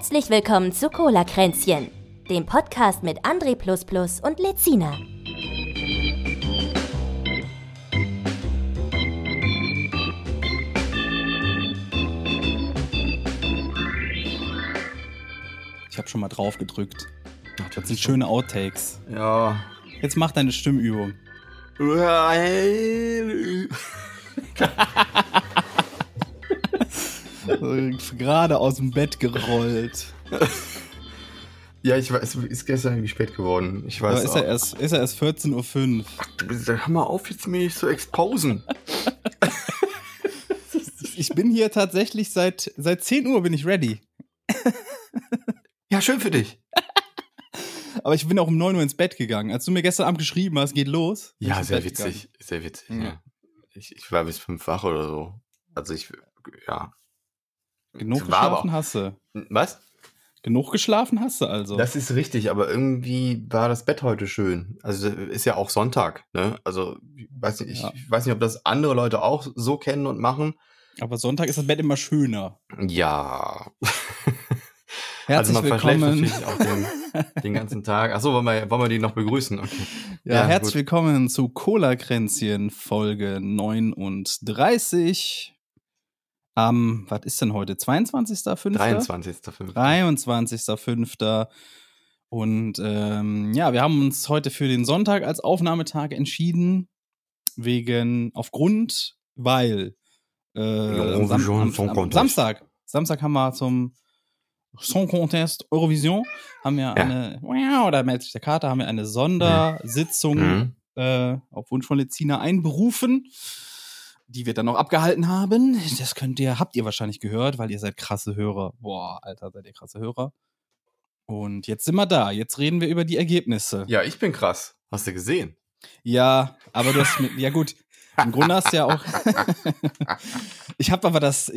Herzlich willkommen zu Cola-Kränzchen, dem Podcast mit André++ und Lezina. Ich habe schon mal drauf gedrückt. Das sind schöne Outtakes. Ja. Jetzt mach deine Stimmübung. Gerade aus dem Bett gerollt. Ja, ich weiß, es ist gestern irgendwie spät geworden. Ich weiß ist er erst 14:05 Uhr. Hör mal auf, jetzt mich zu exposen. Ich bin hier tatsächlich seit 10 Uhr bin ich ready. Ja, schön für dich. Aber ich bin auch um 9 Uhr ins Bett gegangen. Als du mir gestern Abend geschrieben hast, geht los. Ja, sehr witzig. Sehr witzig, ja. Ich war bis 5 wach oder so. Also ja. Genug geschlafen hast du. Was? Genug geschlafen hast du also. Das ist richtig, aber irgendwie war das Bett heute schön. Also ist ja auch Sonntag, ne? Also ich weiß nicht, ob das andere Leute auch so kennen und machen. Aber Sonntag ist das Bett immer schöner. Ja. Herzlich willkommen. Also man verschläft natürlich auch den ganzen Tag. Achso, wollen wir die noch begrüßen? Okay. Ja, herzlich willkommen zu Cola-Kränzchen Folge 39. Was ist denn heute? 22.05.? 23.05. 23.05. Und wir haben uns heute für den Sonntag als Aufnahmetag entschieden, weil Samstag haben wir zum Song Contest Eurovision oder Meldet der Kater haben wir eine Sondersitzung auf Wunsch von Lezina einberufen, die wir dann noch abgehalten haben. Das habt ihr wahrscheinlich gehört, weil ihr seid krasse Hörer. Boah, Alter, seid ihr krasse Hörer. Und jetzt sind wir da. Jetzt reden wir über die Ergebnisse. Ja, ich bin krass. Hast du gesehen? Ja, aber du hast ja gut. Im Grunde hast du ja auch. Ich hatte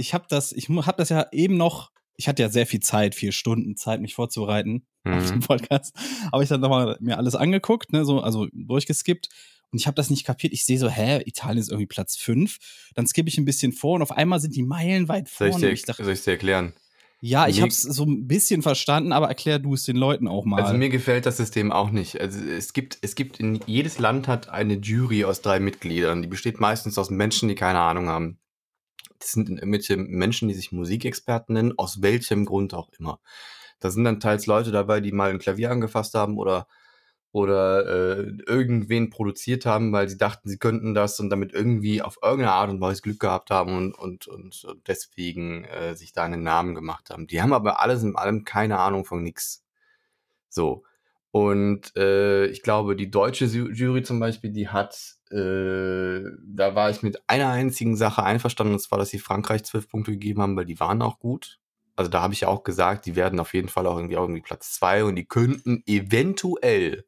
ja sehr viel Zeit, 4 Stunden Zeit, mich vorzubereiten auf den Podcast. Habe ich dann nochmal mir alles angeguckt, ne, also durchgeskippt. Und ich habe das nicht kapiert. Ich sehe so, Italien ist irgendwie Platz 5. Dann skippe ich ein bisschen vor und auf einmal sind die meilenweit vorne. Soll ich dir erklären? Ja, ich habe es so ein bisschen verstanden, aber erklär du es den Leuten auch mal. Also mir gefällt das System auch nicht. Also jedes Land hat eine Jury aus 3 Mitgliedern. Die besteht meistens aus Menschen, die keine Ahnung haben. Das sind irgendwelche Menschen, die sich Musikexperten nennen, aus welchem Grund auch immer. Da sind dann teils Leute dabei, die mal ein Klavier angefasst haben oder irgendwen produziert haben, weil sie dachten, sie könnten das und damit irgendwie auf irgendeine Art und Weise Glück gehabt haben und deswegen sich da einen Namen gemacht haben. Die haben aber alles in allem keine Ahnung von nix. So. Und ich glaube, die deutsche Jury zum Beispiel, die hat, da war ich mit einer einzigen Sache einverstanden, und zwar, dass sie Frankreich 12 Punkte gegeben haben, weil die waren auch gut. Also da habe ich ja auch gesagt, die werden auf jeden Fall auch irgendwie Platz 2 und die könnten eventuell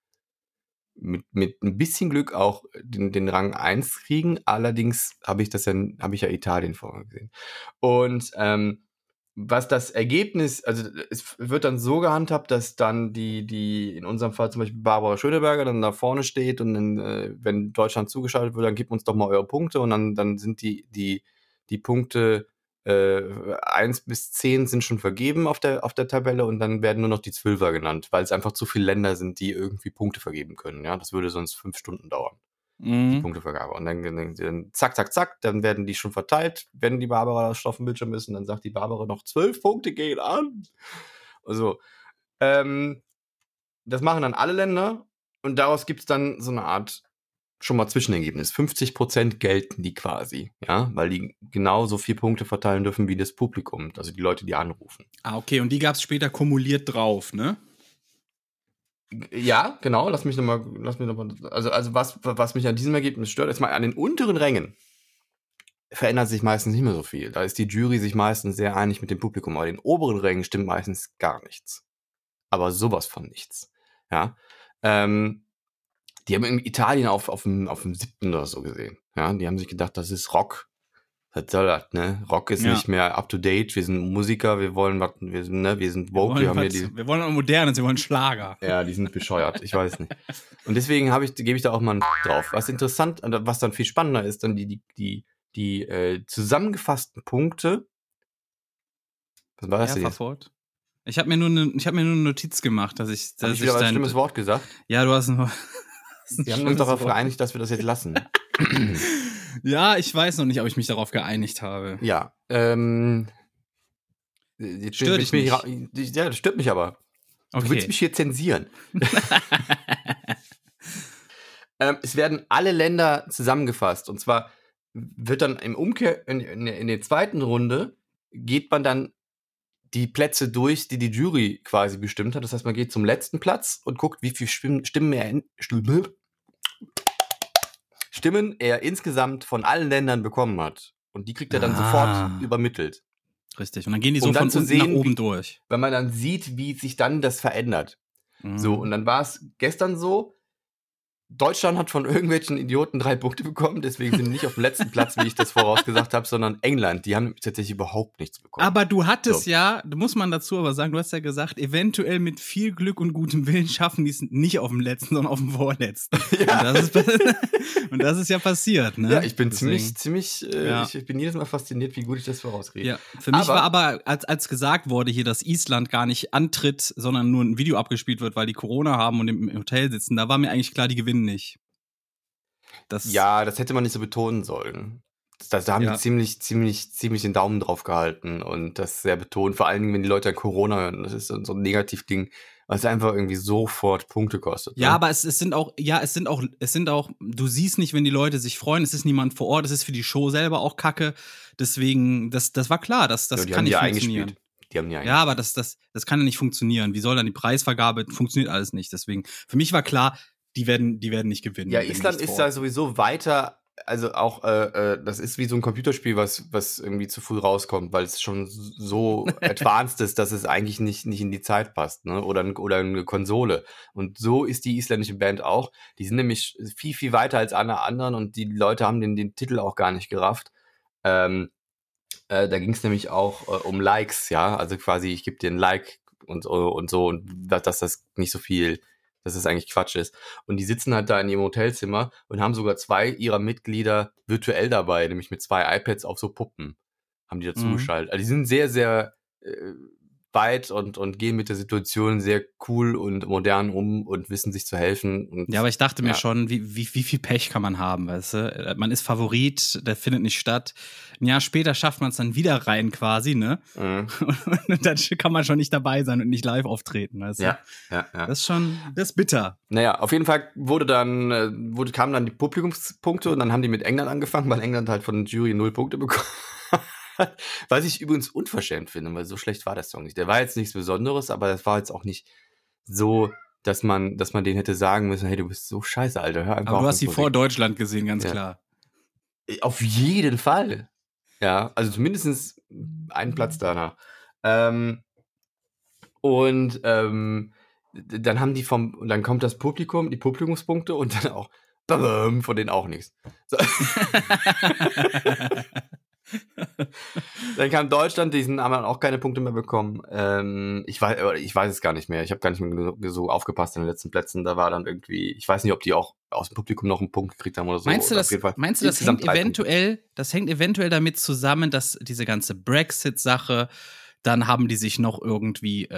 mit ein bisschen Glück auch den Rang 1 kriegen. Allerdings habe ich ja Italien vorher gesehen. Und was das Ergebnis, also es wird dann so gehandhabt, dass dann die in unserem Fall zum Beispiel Barbara Schöneberger dann da vorne steht und dann, wenn Deutschland zugeschaltet wird, dann gebt uns doch mal eure Punkte und dann sind die Punkte 1 bis 10 sind schon vergeben auf der Tabelle und dann werden nur noch die 12er genannt, weil es einfach zu viele Länder sind, die irgendwie Punkte vergeben können. Ja, das würde sonst 5 Stunden dauern. Die Punktevergabe. Und dann zack, zack, zack, dann werden die schon verteilt. Wenn die Barbara auf dem Bildschirm ist, und dann sagt die Barbara noch 12 Punkte gehen an. Also, das machen dann alle Länder und daraus gibt es dann so eine Art schon mal Zwischenergebnis. 50% gelten die quasi, ja, weil die genauso 4 Punkte verteilen dürfen wie das Publikum, also die Leute, die anrufen. Ah, okay, und die gab es später kumuliert drauf, ne? Ja, genau, lass mich nochmal, also was mich an diesem Ergebnis stört, ist mal an den unteren Rängen verändert sich meistens nicht mehr so viel. Da ist die Jury sich meistens sehr einig mit dem Publikum, aber in den oberen Rängen stimmt meistens gar nichts. Aber sowas von nichts. Ja, die haben in Italien auf dem 7. oder so gesehen. Ja, die haben sich gedacht, das ist Rock. Was soll das, ne? Rock ist nicht mehr up to date. Wir sind Musiker, wir wollen was, wir sind woke, wir wollen auch Modernes, wir wollen Schlager. Ja, die sind bescheuert, ich weiß nicht. Und deswegen gebe ich da auch mal einen drauf. Was interessant, was dann viel spannender ist, dann die zusammengefassten Punkte. Was war das denn jetzt? Ich habe mir nur eine Notiz gemacht, dass ich Hab ich wieder ein schlimmes Wort gesagt? Ja, du hast ein Wir haben uns darauf geeinigt, dass wir das jetzt lassen. Ja, ich weiß noch nicht, ob ich mich darauf geeinigt habe. Ja, Stört dich nicht? Ja, das stört mich aber. Okay. Du willst mich hier zensieren. Es werden alle Länder zusammengefasst. Und zwar wird dann im Umkehr, in der zweiten Runde, geht man dann die Plätze durch, die Jury quasi bestimmt hat. Das heißt, man geht zum letzten Platz und guckt, wie viele Stimmen er insgesamt von allen Ländern bekommen hat. Und die kriegt er dann sofort übermittelt. Richtig. Und dann gehen die so von unten nach oben durch. Wenn man dann sieht, wie sich dann das verändert. So, und dann war es gestern so, Deutschland hat von irgendwelchen Idioten 3 Punkte bekommen, deswegen sind die nicht auf dem letzten Platz, wie ich das vorausgesagt habe, sondern England. Die haben tatsächlich überhaupt nichts bekommen. Aber du hattest muss man dazu aber sagen, du hast ja gesagt, eventuell mit viel Glück und gutem Willen schaffen die es nicht auf dem letzten, sondern auf dem vorletzten. Ja. Und das ist ja passiert, ne? Ja, ich bin ziemlich, ich bin jedes Mal fasziniert, wie gut ich das vorausrede. Ja, für mich war aber, als gesagt wurde hier, dass Island gar nicht antritt, sondern nur ein Video abgespielt wird, weil die Corona haben und im Hotel sitzen, da war mir eigentlich klar, die gewinnen nicht. Das hätte man nicht so betonen sollen. Da haben die ziemlich den Daumen drauf gehalten und das sehr betont. Vor allem, wenn die Leute an Corona hören. Das ist so ein Negativding, was einfach irgendwie sofort Punkte kostet. Ja, aber es sind auch, du siehst nicht, wenn die Leute sich freuen, es ist niemand vor Ort, es ist für die Show selber auch Kacke. Deswegen, das war klar, das kann nicht funktionieren. Die haben ja Ja, aber das kann ja nicht funktionieren. Wie soll dann die Preisvergabe? Funktioniert alles nicht. Deswegen, für mich war klar, die werden nicht gewinnen. Ja, Island ist da sowieso weiter, also auch, das ist wie so ein Computerspiel, was irgendwie zu früh rauskommt, weil es schon so advanced ist, dass es eigentlich nicht in die Zeit passt, ne? Oder eine Konsole. Und so ist die isländische Band auch. Die sind nämlich viel, viel weiter als alle anderen und die Leute haben den Titel auch gar nicht gerafft. Da ging es nämlich auch um Likes, ja, also quasi, ich gebe dir ein Like und so und dass das nicht so viel, dass das eigentlich Quatsch ist. Und die sitzen halt da in ihrem Hotelzimmer und haben sogar 2 ihrer Mitglieder virtuell dabei, nämlich mit 2 iPads auf so Puppen, haben die dazu geschaltet. Also die sind sehr, sehr weit und gehen mit der Situation sehr cool und modern um und wissen sich zu helfen. Und, ja, aber ich dachte mir schon, wie viel Pech kann man haben, weißt du? Man ist Favorit, der findet nicht statt. Ein Jahr später schafft man es dann wieder rein quasi, ne? Und dann kann man schon nicht dabei sein und nicht live auftreten, weißt du? Ja. Das ist bitter. Naja, auf jeden Fall kamen dann die Publikumspunkte und dann haben die mit England angefangen, weil England halt von der Jury 0 Punkte bekommen. Was ich übrigens unverschämt finde, weil so schlecht war der Song nicht. Der war jetzt nichts Besonderes, aber das war jetzt auch nicht so, dass man denen hätte sagen müssen, hey, du bist so scheiße, Alter, hör einfach auf. Aber du hast sie vor Deutschland gesehen, ganz klar. Auf jeden Fall. Ja, also zumindest einen Platz danach. Dann dann kommt das Publikum, die Publikumspunkte und dann auch von denen auch nichts. So. Dann kam Deutschland, die haben auch keine Punkte mehr bekommen. Ich weiß es gar nicht mehr. Ich habe gar nicht mehr so aufgepasst in den letzten Plätzen. Da war dann irgendwie, ich weiß nicht, ob die auch aus dem Publikum noch einen Punkt gekriegt haben oder so. Meinst du, das hängt eventuell damit zusammen, dass diese ganze Brexit-Sache, dann haben die sich noch irgendwie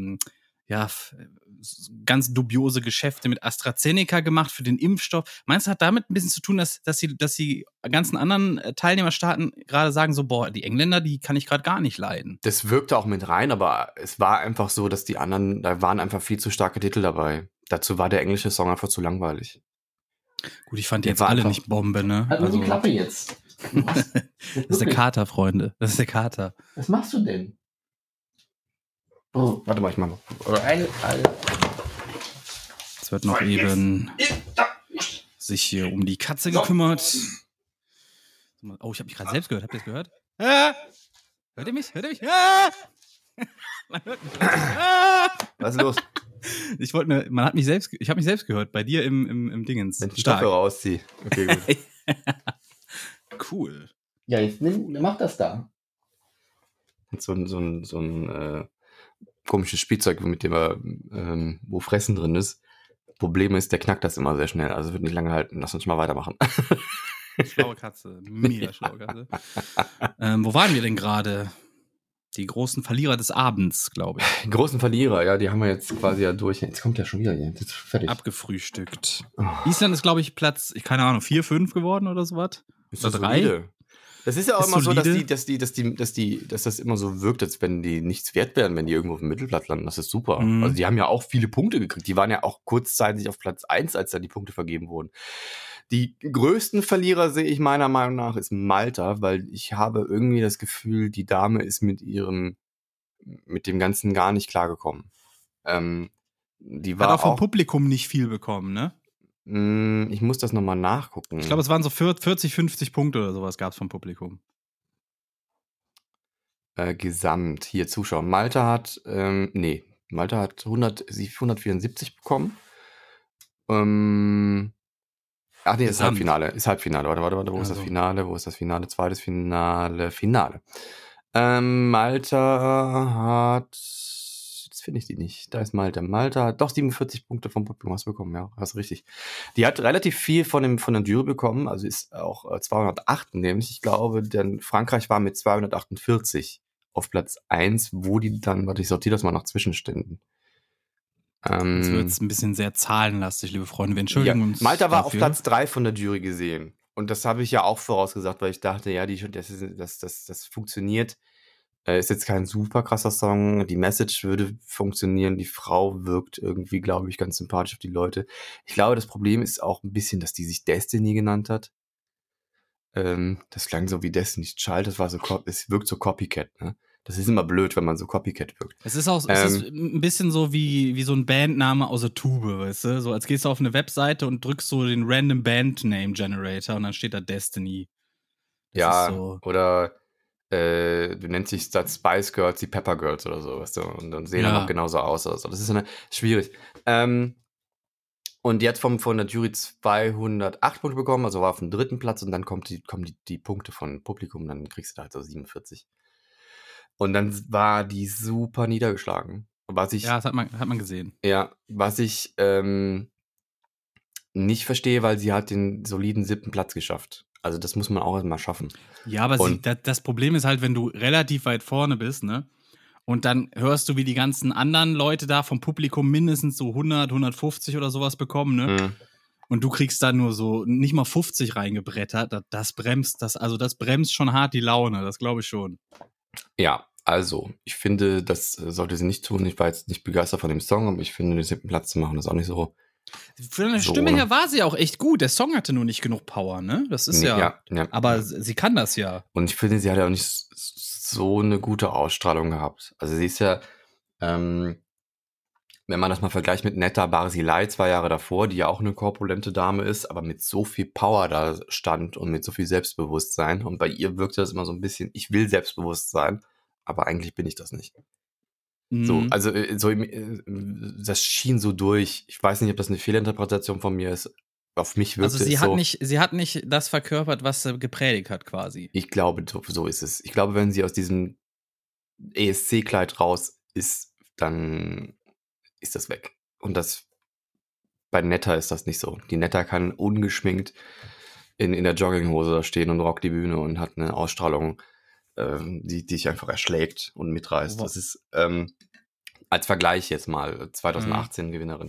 ganz dubiose Geschäfte mit AstraZeneca gemacht für den Impfstoff. Meinst du, hat damit ein bisschen zu tun, dass die ganzen anderen Teilnehmerstaaten gerade sagen so, boah, die Engländer, die kann ich gerade gar nicht leiden? Das wirkte auch mit rein, aber es war einfach so, dass die anderen, da waren einfach viel zu starke Titel dabei. Dazu war der englische Song einfach zu langweilig. Gut, ich fand die jetzt alle nicht Bombe, ne? Halt mal die Klappe jetzt. Das ist der Kater, Freunde. Das ist der Kater. Was machst du denn? Oh. Warte mal, ich mach mal. Es wird noch eben sich hier um die Katze gekümmert. Oh, ich habe mich gerade selbst gehört. Habt ihr es gehört? Hört ihr mich? Man hört mich. Was ist los? Ich habe mich selbst gehört, bei dir im Dingens. Wenn ich die Kopfhörer rausziehe. Okay, gut. Cool. Ja, jetzt mach das da. So ein komisches Spielzeug, mit dem wo Fressen drin ist. Problem ist, der knackt das immer sehr schnell. Also wird nicht lange halten. Lass uns mal weitermachen. Schlaue Katze. Mega schlaue Katze. Wo waren wir denn gerade? Die großen Verlierer des Abends, glaube ich. Die großen Verlierer, ja, die haben wir jetzt quasi ja durch. Jetzt kommt ja schon wieder hier. Jetzt ist fertig. Abgefrühstückt. Oh. Island ist, glaube ich, Platz, keine Ahnung, 4, 5 geworden oder sowas. Ist Oder das 3. solide? Das ist ja auch Ist immer solide. so, dass das immer so wirkt, als wenn die nichts wert wären, wenn die irgendwo auf dem Mittelplatz landen. Das ist super. Mhm. Also die haben ja auch viele Punkte gekriegt. Die waren ja auch kurzzeitig auf Platz 1, als da die Punkte vergeben wurden. Die größten Verlierer sehe ich meiner Meinung nach ist Malta, weil ich habe irgendwie das Gefühl, die Dame ist mit dem Ganzen gar nicht klargekommen. Die war Hat auch vom Publikum nicht viel bekommen, ne? Ich muss das nochmal nachgucken. Ich glaube, es waren so 40, 50 Punkte oder sowas gab es vom Publikum. Gesamt, hier Zuschauer. Malta hat 174 bekommen. Ist Halbfinale. Warte, wo ist das Finale? Wo ist das Finale? Zweites Finale. Malta hat, jetzt finde ich die nicht. Da ist Malta. Malta hat doch 47 Punkte vom Publikum bekommen, ja, hast richtig. Die hat relativ viel von der Jury bekommen, also ist auch 208 nämlich. Ich glaube, denn Frankreich war mit 248 auf Platz 1, wo die dann, ich sortiere das mal nach Zwischenständen. Jetzt wird es ein bisschen sehr zahlenlastig, liebe Freunde. Wir entschuldigen uns. Malta war dafür. auf Platz 3 von der Jury gesehen. Und das habe ich ja auch vorausgesagt, weil ich dachte, ja, das funktioniert. Ist jetzt kein super krasser Song. Die Message würde funktionieren. Die Frau wirkt irgendwie, glaube ich, ganz sympathisch auf die Leute. Ich glaube, das Problem ist auch ein bisschen, dass die sich Destiny genannt hat. Das klang so wie Destiny's Child. Es wirkt so Copycat, ne? Das ist immer blöd, wenn man so Copycat wirkt. Es ist auch es ist ein bisschen so wie so ein Bandname aus der Tube, weißt du? So als gehst du auf eine Webseite und drückst so den Random Band Name Generator und dann steht da Destiny. Das ist so. Oder du nennst dich statt Spice Girls die Pepper Girls oder so, weißt du? Und dann sehen dann auch genauso aus. Also das ist schwierig. Und die hat von der Jury 208 Punkte bekommen, also war auf dem 3. Platz und dann kommen die Punkte von Publikum, dann kriegst du da halt so 47. Und dann war die super niedergeschlagen. Ja, das hat man gesehen. Ja, was ich nicht verstehe, weil sie hat den soliden 7. Platz geschafft. Also das muss man auch erstmal schaffen. Ja, aber das Problem ist halt, wenn du relativ weit vorne bist, ne? Und dann hörst du, wie die ganzen anderen Leute da vom Publikum mindestens so 100, 150 oder sowas bekommen, ne? Mhm. Und du kriegst da nur so nicht mal 50 reingebrettert. Das bremst schon hart die Laune, das glaube ich schon. Ja, also, ich finde, das sollte sie nicht tun. Ich war jetzt nicht begeistert von dem Song, aber ich finde, den 7. Platz zu machen, ist auch nicht so. Von der Stimme her war sie auch echt gut. Der Song hatte nur nicht genug Power, ne? Das ist ja. Aber sie kann das ja. Und ich finde, sie hat ja auch nicht so eine gute Ausstrahlung gehabt. Also, sie ist ja, wenn man das mal vergleicht mit Netta Barzilai 2 Jahre davor, die ja auch eine korpulente Dame ist, aber mit so viel Power da stand und mit so viel Selbstbewusstsein. Und bei ihr wirkte das immer so ein bisschen, ich will selbstbewusst sein, aber eigentlich bin ich das nicht. So, also das schien so durch. Ich weiß nicht, ob das eine Fehlinterpretation von mir ist. Auf mich wirkte also es so. Sie hat nicht das verkörpert, was sie gepredigt hat, quasi. Ich glaube, so ist es. Ich glaube, wenn sie aus diesem ESC-Kleid raus ist, dann ist das weg. Und das bei Netta ist das nicht so. Die Netta kann ungeschminkt in der Jogginghose da stehen und rockt die Bühne und hat eine Ausstrahlung, die dich einfach erschlägt und mitreißt. Das ist als Vergleich jetzt mal 2018 Gewinnerin.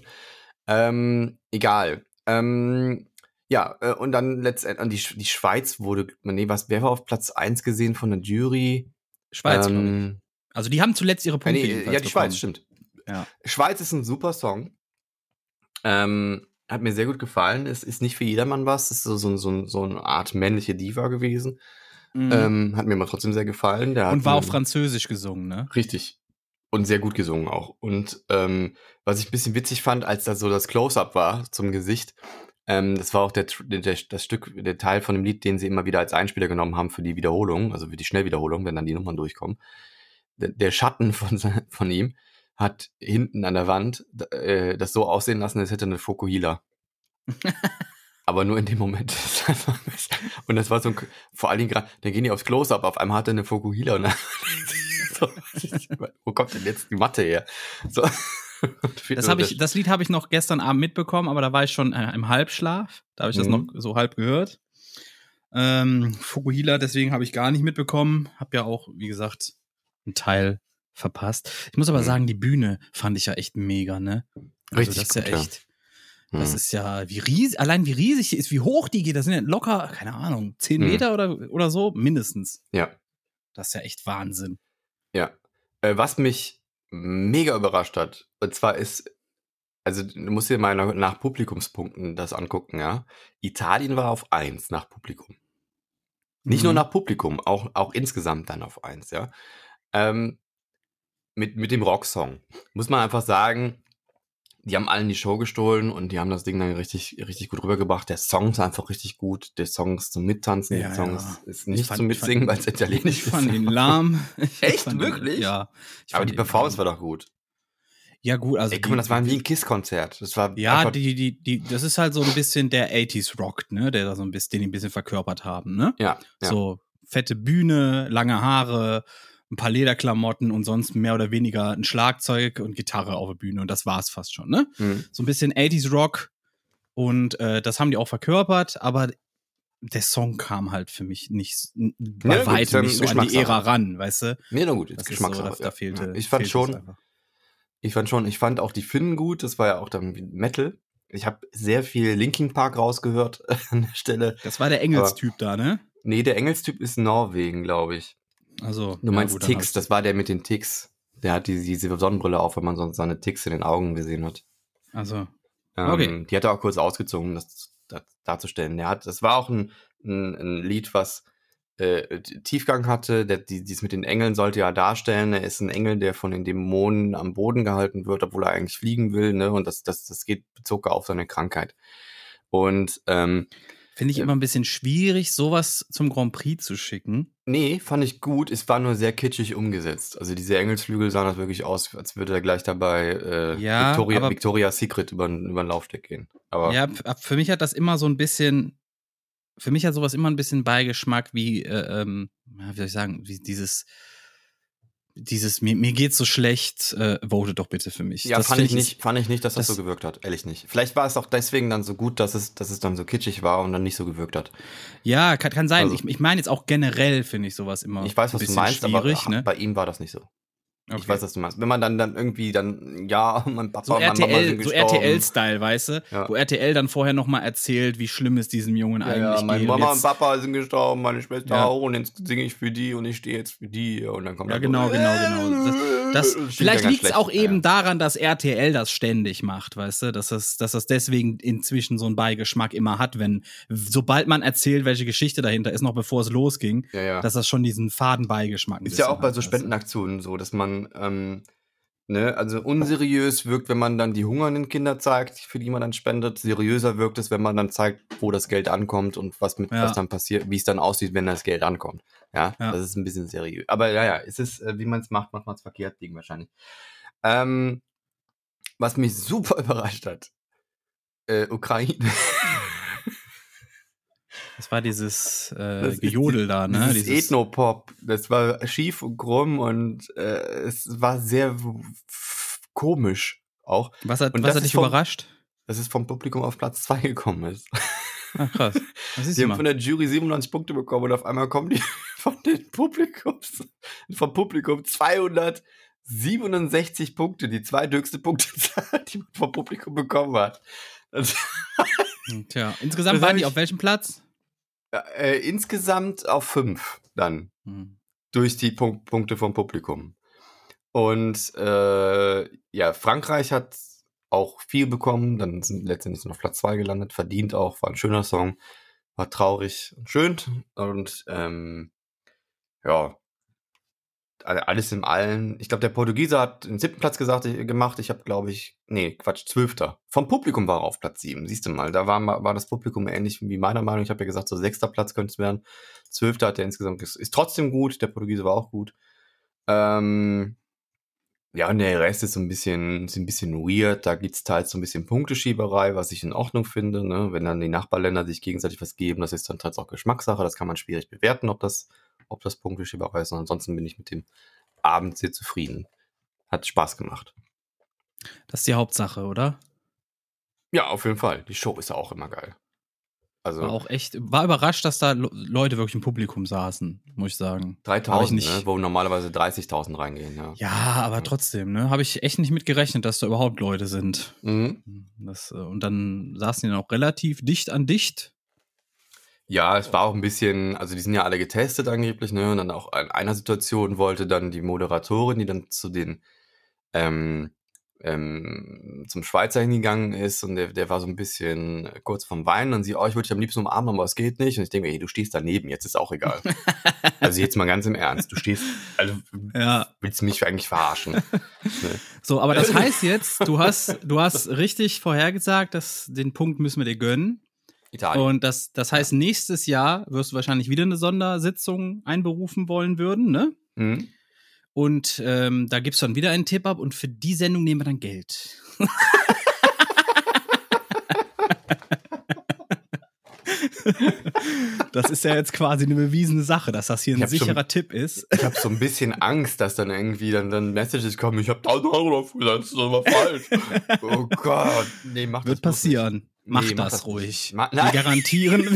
Egal. Und dann letztendlich die Schweiz wurde, wer war auf Platz 1 gesehen von der Jury? Schweiz, glaube ich. Also die haben zuletzt ihre Punkte ja, die Schweiz, stimmt. Ja. Schweiz ist ein super Song. Hat mir sehr gut gefallen. Es ist nicht für jedermann was. Es ist so eine Art männliche Diva gewesen. Hat mir aber trotzdem sehr gefallen. Und war auf Französisch gesungen, ne? Richtig. Und sehr gut gesungen auch. Und was ich ein bisschen witzig fand, als da so das Close-Up war zum Gesicht, das war auch der Teil von dem Lied, den sie immer wieder als Einspieler genommen haben für die Wiederholung, also für die Schnellwiederholung, wenn dann die Nummern durchkommen. Der Schatten von ihm hat hinten an der Wand das so aussehen lassen, als hätte eine Fokuhila. Aber nur in dem Moment. Und das war so vor allen Dingen gerade, dann gehen die aufs Close-Up, auf einmal hat er eine Fokuhila und dann so, wo kommt denn jetzt die Matte her? So. Das Lied habe ich noch gestern Abend mitbekommen, aber da war ich schon im Halbschlaf. Da habe ich das noch so halb gehört. Fokuhila, deswegen habe ich gar nicht mitbekommen. Habe ja auch, wie gesagt, einen Teil verpasst. Ich muss aber sagen, die Bühne fand ich ja echt mega, ne? Also Richtig das ist ja gut, echt, das ist ja, wie riesig die ist, wie hoch die geht, das sind ja locker, keine Ahnung, 10 Meter oder so, mindestens. Ja. Das ist ja echt Wahnsinn. Ja. Was mich mega überrascht hat, und zwar ist, also du musst dir mal nach Publikumspunkten das angucken, ja. Italien war auf 1 nach Publikum. Nicht nur nach Publikum, auch insgesamt dann auf 1, ja. Mit dem Rocksong. Muss man einfach sagen, die haben allen die Show gestohlen und die haben das Ding dann richtig, richtig gut rübergebracht. Der Song ist einfach richtig gut. Der Song ist zum Mittanzen, der Song ist nicht zum Mitsingen, weil es italienisch ist. Ich fand ihn lahm. Echt? Wirklich? Ja. Aber die Performance war doch gut. Ja, gut, also. Ey, guck mal, das war wie ein KISS-Konzert. Das war ja, einfach, das ist halt so ein bisschen der 80s Rock, ne, der da so ein bisschen, den die ein bisschen verkörpert haben, ne? ja. So fette Bühne, lange Haare, ein paar Lederklamotten und sonst mehr oder weniger ein Schlagzeug und Gitarre auf der Bühne und das war's fast schon, ne? So ein bisschen 80s Rock und das haben die auch verkörpert, aber der Song kam halt für mich nicht bei weitem nicht so an die Ära ran, weißt du? Nee, na gut, Das jetzt ist so, Geschmackssache. da fehlte. Ich fand fehlte schon, ich fand auch die Finnen gut, das war ja auch dann Metal. Ich habe sehr viel Linkin Park rausgehört an der Stelle. Das war der Engelstyp da, ne? Nee, der Engelstyp ist Norwegen, glaube ich. Also, Du meinst Ticks, das war der mit den Ticks. Der hat diese Sonnenbrille auf, wenn man sonst seine Ticks in den Augen gesehen hat. Also, okay. Die hat er auch kurz ausgezogen, um das darzustellen. Das war auch ein Lied, was Tiefgang hatte. Dies mit den Engeln sollte ja darstellen. Er ist ein Engel, der von den Dämonen am Boden gehalten wird, obwohl er eigentlich fliegen will. Ne? Und das geht bezogen auf seine Krankheit. Und finde ich immer ein bisschen schwierig, sowas zum Grand Prix zu schicken. Nee, fand ich gut. Es war nur sehr kitschig umgesetzt. Also diese Engelsflügel sahen das wirklich aus, als würde er gleich dabei Victoria's Secret über den Laufsteg gehen. Aber ja, für mich hat das immer so ein bisschen, für mich hat sowas immer ein bisschen Beigeschmack wie, wie soll ich sagen, wie dieses mir geht's so schlecht, vote doch bitte für mich. ja, das fand ich nicht, dass das das so gewirkt hat. Ehrlich nicht. Vielleicht war es auch deswegen dann so gut, dass es dann so kitschig war und dann nicht so gewirkt hat. Ja, kann sein. Also, ich meine jetzt auch generell finde ich sowas immer ich weiß, was ein du bisschen meinst, schwierig, aber ne? bei ihm war das nicht so. Okay. Ich weiß, was du meinst. Wenn man dann irgendwie ja, mein Papa So und meine Mama sind gestorben. so RTL-Style, weißt du? Ja. Wo RTL dann vorher nochmal erzählt, wie schlimm es diesem Jungen eigentlich geht. Meine Mama und und Papa sind gestorben, meine Schwester Ja. auch und jetzt singe ich für die und ich stehe jetzt für die und dann kommt Ja, dann genau. Vielleicht liegt es auch eben da. daran, dass RTL das ständig macht, weißt du? Dass das deswegen inzwischen so einen Beigeschmack immer hat, sobald man erzählt, welche Geschichte dahinter ist, noch bevor es losging, Ja. dass das schon diesen faden Beigeschmack ein Ist ja bisschen auch bei hat, so weißt du? Spendenaktionen so, dass man also unseriös wirkt, wenn man dann die hungernden Kinder zeigt, für die man dann spendet. Seriöser wirkt es, wenn man dann zeigt, wo das Geld ankommt und was dann passiert, wie es dann aussieht, wenn das Geld ankommt. Ja, das ist ein bisschen seriös. Aber es ist, wie man es macht man es verkehrt, liegen wahrscheinlich. Was mich super überrascht hat, Ukraine. Das war dieses Gejodel da, ne? Dieses Ethnopop. Das war schief und krumm und es war sehr komisch auch. Was hat dich überrascht? Dass es vom Publikum auf Platz 2 gekommen ist. Ach, krass. Die haben von der Jury 97 Punkte bekommen und auf einmal kommen die vom Publikum 267 Punkte, die zweithöchste Punktezahl, die man vom Publikum bekommen hat. Tja, insgesamt waren die auf welchem Platz? Insgesamt auf 5 dann. Durch die Punkte vom Publikum. Und Frankreich hat auch viel bekommen, dann sind letztendlich noch auf Platz 2 gelandet, verdient auch, war ein schöner Song, war traurig und schön und alles in allem. Ich glaube, der Portugiese hat den 7. Platz gemacht. Ich habe, glaube ich, 12. Vom Publikum war er auf Platz 7. Siehst du mal, da war das Publikum ähnlich wie meiner Meinung. Ich habe ja gesagt, so 6. Platz könnte es werden. 12. hat er insgesamt, ist trotzdem gut. Der Portugiese war auch gut. Und der Rest ist ein bisschen weird. Da gibt's teils so ein bisschen Punkteschieberei, was ich in Ordnung finde. Ne? Wenn dann die Nachbarländer sich gegenseitig was geben, das ist dann teils auch Geschmackssache. Das kann man schwierig bewerten, ob das Punkteschieberei ist. Und ansonsten bin ich mit dem Abend sehr zufrieden. Hat Spaß gemacht. Das ist die Hauptsache, oder? Ja, auf jeden Fall. Die Show ist ja auch immer geil. Also war überrascht, dass da Leute wirklich im Publikum saßen, muss ich sagen. 3.000, ne? Wo normalerweise 30.000 reingehen, ja. Ja, aber trotzdem, ne? Habe ich echt nicht mit gerechnet, dass da überhaupt Leute sind. Mhm. Und dann saßen die noch relativ dicht an dicht. Ja, es war auch ein bisschen, also die sind ja alle getestet angeblich, ne? Und dann auch in einer Situation wollte dann die Moderatorin, die dann zu den zum Schweizer hingegangen ist und der war so ein bisschen kurz vorm Weinen und sie, ich würde dich am liebsten umarmen, aber es geht nicht. Und ich denke, hey, du stehst daneben, jetzt ist auch egal. Also jetzt mal ganz im Ernst, willst du mich eigentlich verarschen? Ne? So, aber das heißt jetzt, du hast richtig vorhergesagt, dass den Punkt müssen wir dir gönnen. Italien. Und das heißt, nächstes Jahr wirst du wahrscheinlich wieder eine Sondersitzung einberufen wollen würden, ne? Mhm. Und da gibt's dann wieder einen Tipp ab und für die Sendung nehmen wir dann Geld. Das ist ja jetzt quasi eine bewiesene Sache, dass das hier ein sicherer Tipp ist. Ich habe so ein bisschen Angst, dass dann irgendwie dann Messages kommen, ich habe 1.000 Euro dafür, das ist aber falsch. Oh Gott, nee, mach das wird passieren. Mach das ruhig. Wir garantieren.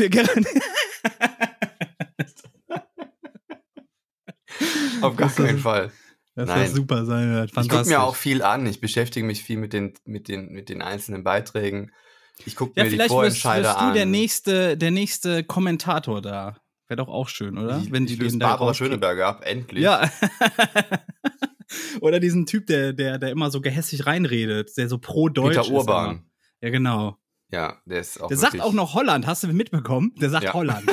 Auf gar keinen Fall. Das wird super sein. Fantastisch. Ich gucke mir auch viel an. Ich beschäftige mich viel mit den einzelnen Beiträgen. Ich gucke mir die Vorentscheider an. Vielleicht wirst du der nächste Kommentator da. Wäre doch auch schön, oder? Wenn die löst Barbara Schöneberger ab, endlich. Ja. Oder diesen Typ, der immer so gehässig reinredet, der so pro Deutsch ist. Peter Urban. Ja, genau. Ja, der ist auch Der sagt auch noch Holland. Hast du mitbekommen? Der sagt Holland.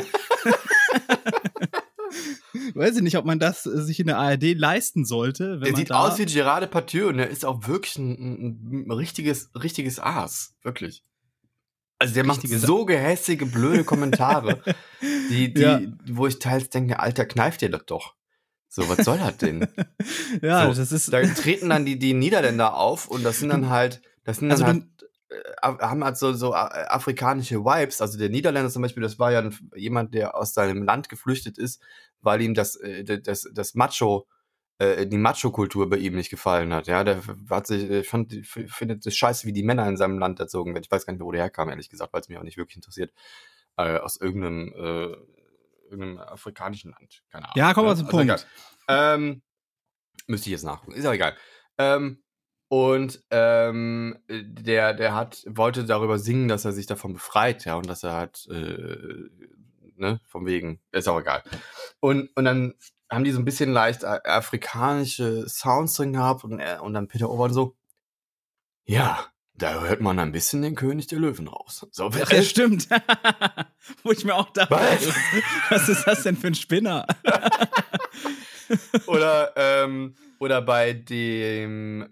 Weiß ich nicht, ob man das sich in der ARD leisten sollte. Der sieht aus wie Gerard Depardieu und der ist auch wirklich ein richtiges Aas. Wirklich. Also der macht so gehässige, blöde Kommentare, wo ich teils denke, Alter, kneift dir das doch. So, was soll das denn? Ja, so, das ist... Da treten dann die Niederländer auf und das sind dann halt... haben halt so afrikanische Vibes. Also der Niederländer zum Beispiel, das war ja jemand, der aus seinem Land geflüchtet ist, weil ihm das Macho, die Macho-Kultur bei ihm nicht gefallen hat. Ja, der findet es scheiße, wie die Männer in seinem Land erzogen werden. Ich weiß gar nicht mehr, wo der herkam, ehrlich gesagt, weil es mich auch nicht wirklich interessiert. Aus irgendeinem afrikanischen Land. Keine Ahnung. Ja, kommen wir zum Punkt. Müsste ich jetzt nachgucken. Ist auch egal. Und der wollte darüber singen, dass er sich davon befreit, ja, und dass er halt, von wegen, ist auch egal. Und dann haben die so ein bisschen leicht afrikanische Sounds drin gehabt und dann Peter Urban so, ja, da hört man ein bisschen den König der Löwen raus. So, ja, stimmt. Wo ich mir auch dachte, was ist das denn für ein Spinner? Oder bei dem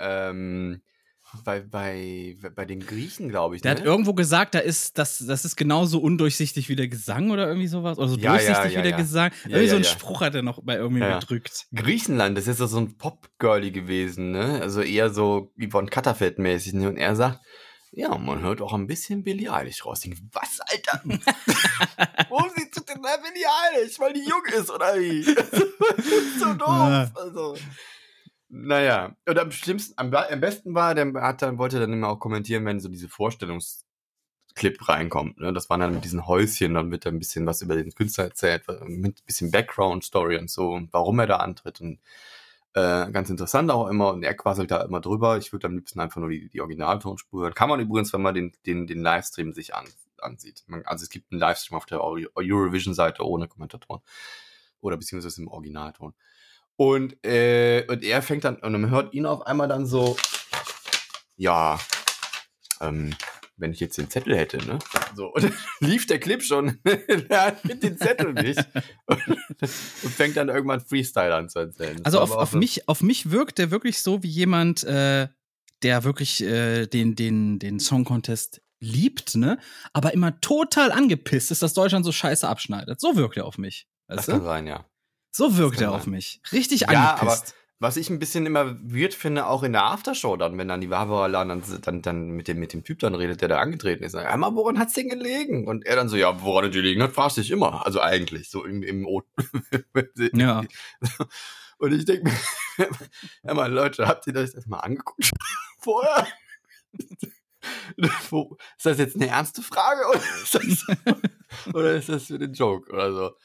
bei den Griechen, glaube ich. Der hat irgendwo gesagt, das ist genauso undurchsichtig wie der Gesang oder irgendwie sowas. Oder so durchsichtig wie der Gesang. Irgendwie so einen Spruch hat er noch bei irgendwie gedrückt. Griechenland, das ist ja so ein Pop-Girlie gewesen, ne? Also eher so Yvonne Katterfeld-mäßig, ne? Und er sagt, ja, man hört auch ein bisschen Billie Eilish raus. Ich denke, was, Alter? Warum sieht denn da Billie Eilish? Weil die jung ist, oder wie? So doof. Ja. Also, naja. Und am besten war, wollte dann immer auch kommentieren, wenn so diese Vorstellungsclip reinkommt. Ne? Das waren dann mit diesen Häuschen, dann wird er ein bisschen was über den Künstler erzählt, mit ein bisschen Background-Story und so, und warum er da antritt. Und ganz interessant auch immer, und er quasselt da immer drüber. Ich würde am liebsten einfach nur die Originaltonspur hören. Kann man übrigens, wenn man den Livestream sich ansieht. Also es gibt einen Livestream auf der Eurovision-Seite ohne Kommentatoren. Oder beziehungsweise im Originalton. Und er fängt dann, und man hört ihn auf einmal dann so, ja, wenn ich jetzt den Zettel hätte, ne? So, und dann lief der Clip schon, er hat mit den Zettel nicht. Und fängt dann irgendwann Freestyle an zu erzählen. Also auf mich wirkt der wirklich so wie jemand, der wirklich den Song Contest liebt, ne? Aber immer total angepisst ist, dass Deutschland so scheiße abschneidet. So wirkt er auf mich. Das kann sein, ja. So wirkt er auf mich. Richtig angepisst. Aber was ich ein bisschen immer weird finde, auch in der Aftershow dann, wenn dann die Barbara dann mit dem Typ dann redet, der da angetreten ist. Einmal, woran hat's denn gelegen? Und er dann so, ja, woran es gelegen hat, fragst dich immer. Also eigentlich, so im Ja. Und ich denke mir, ja mal, Leute, habt ihr das erstmal angeguckt vorher? Ist das jetzt eine ernste Frage? Oder ist das Oder ist das für den Joke oder so?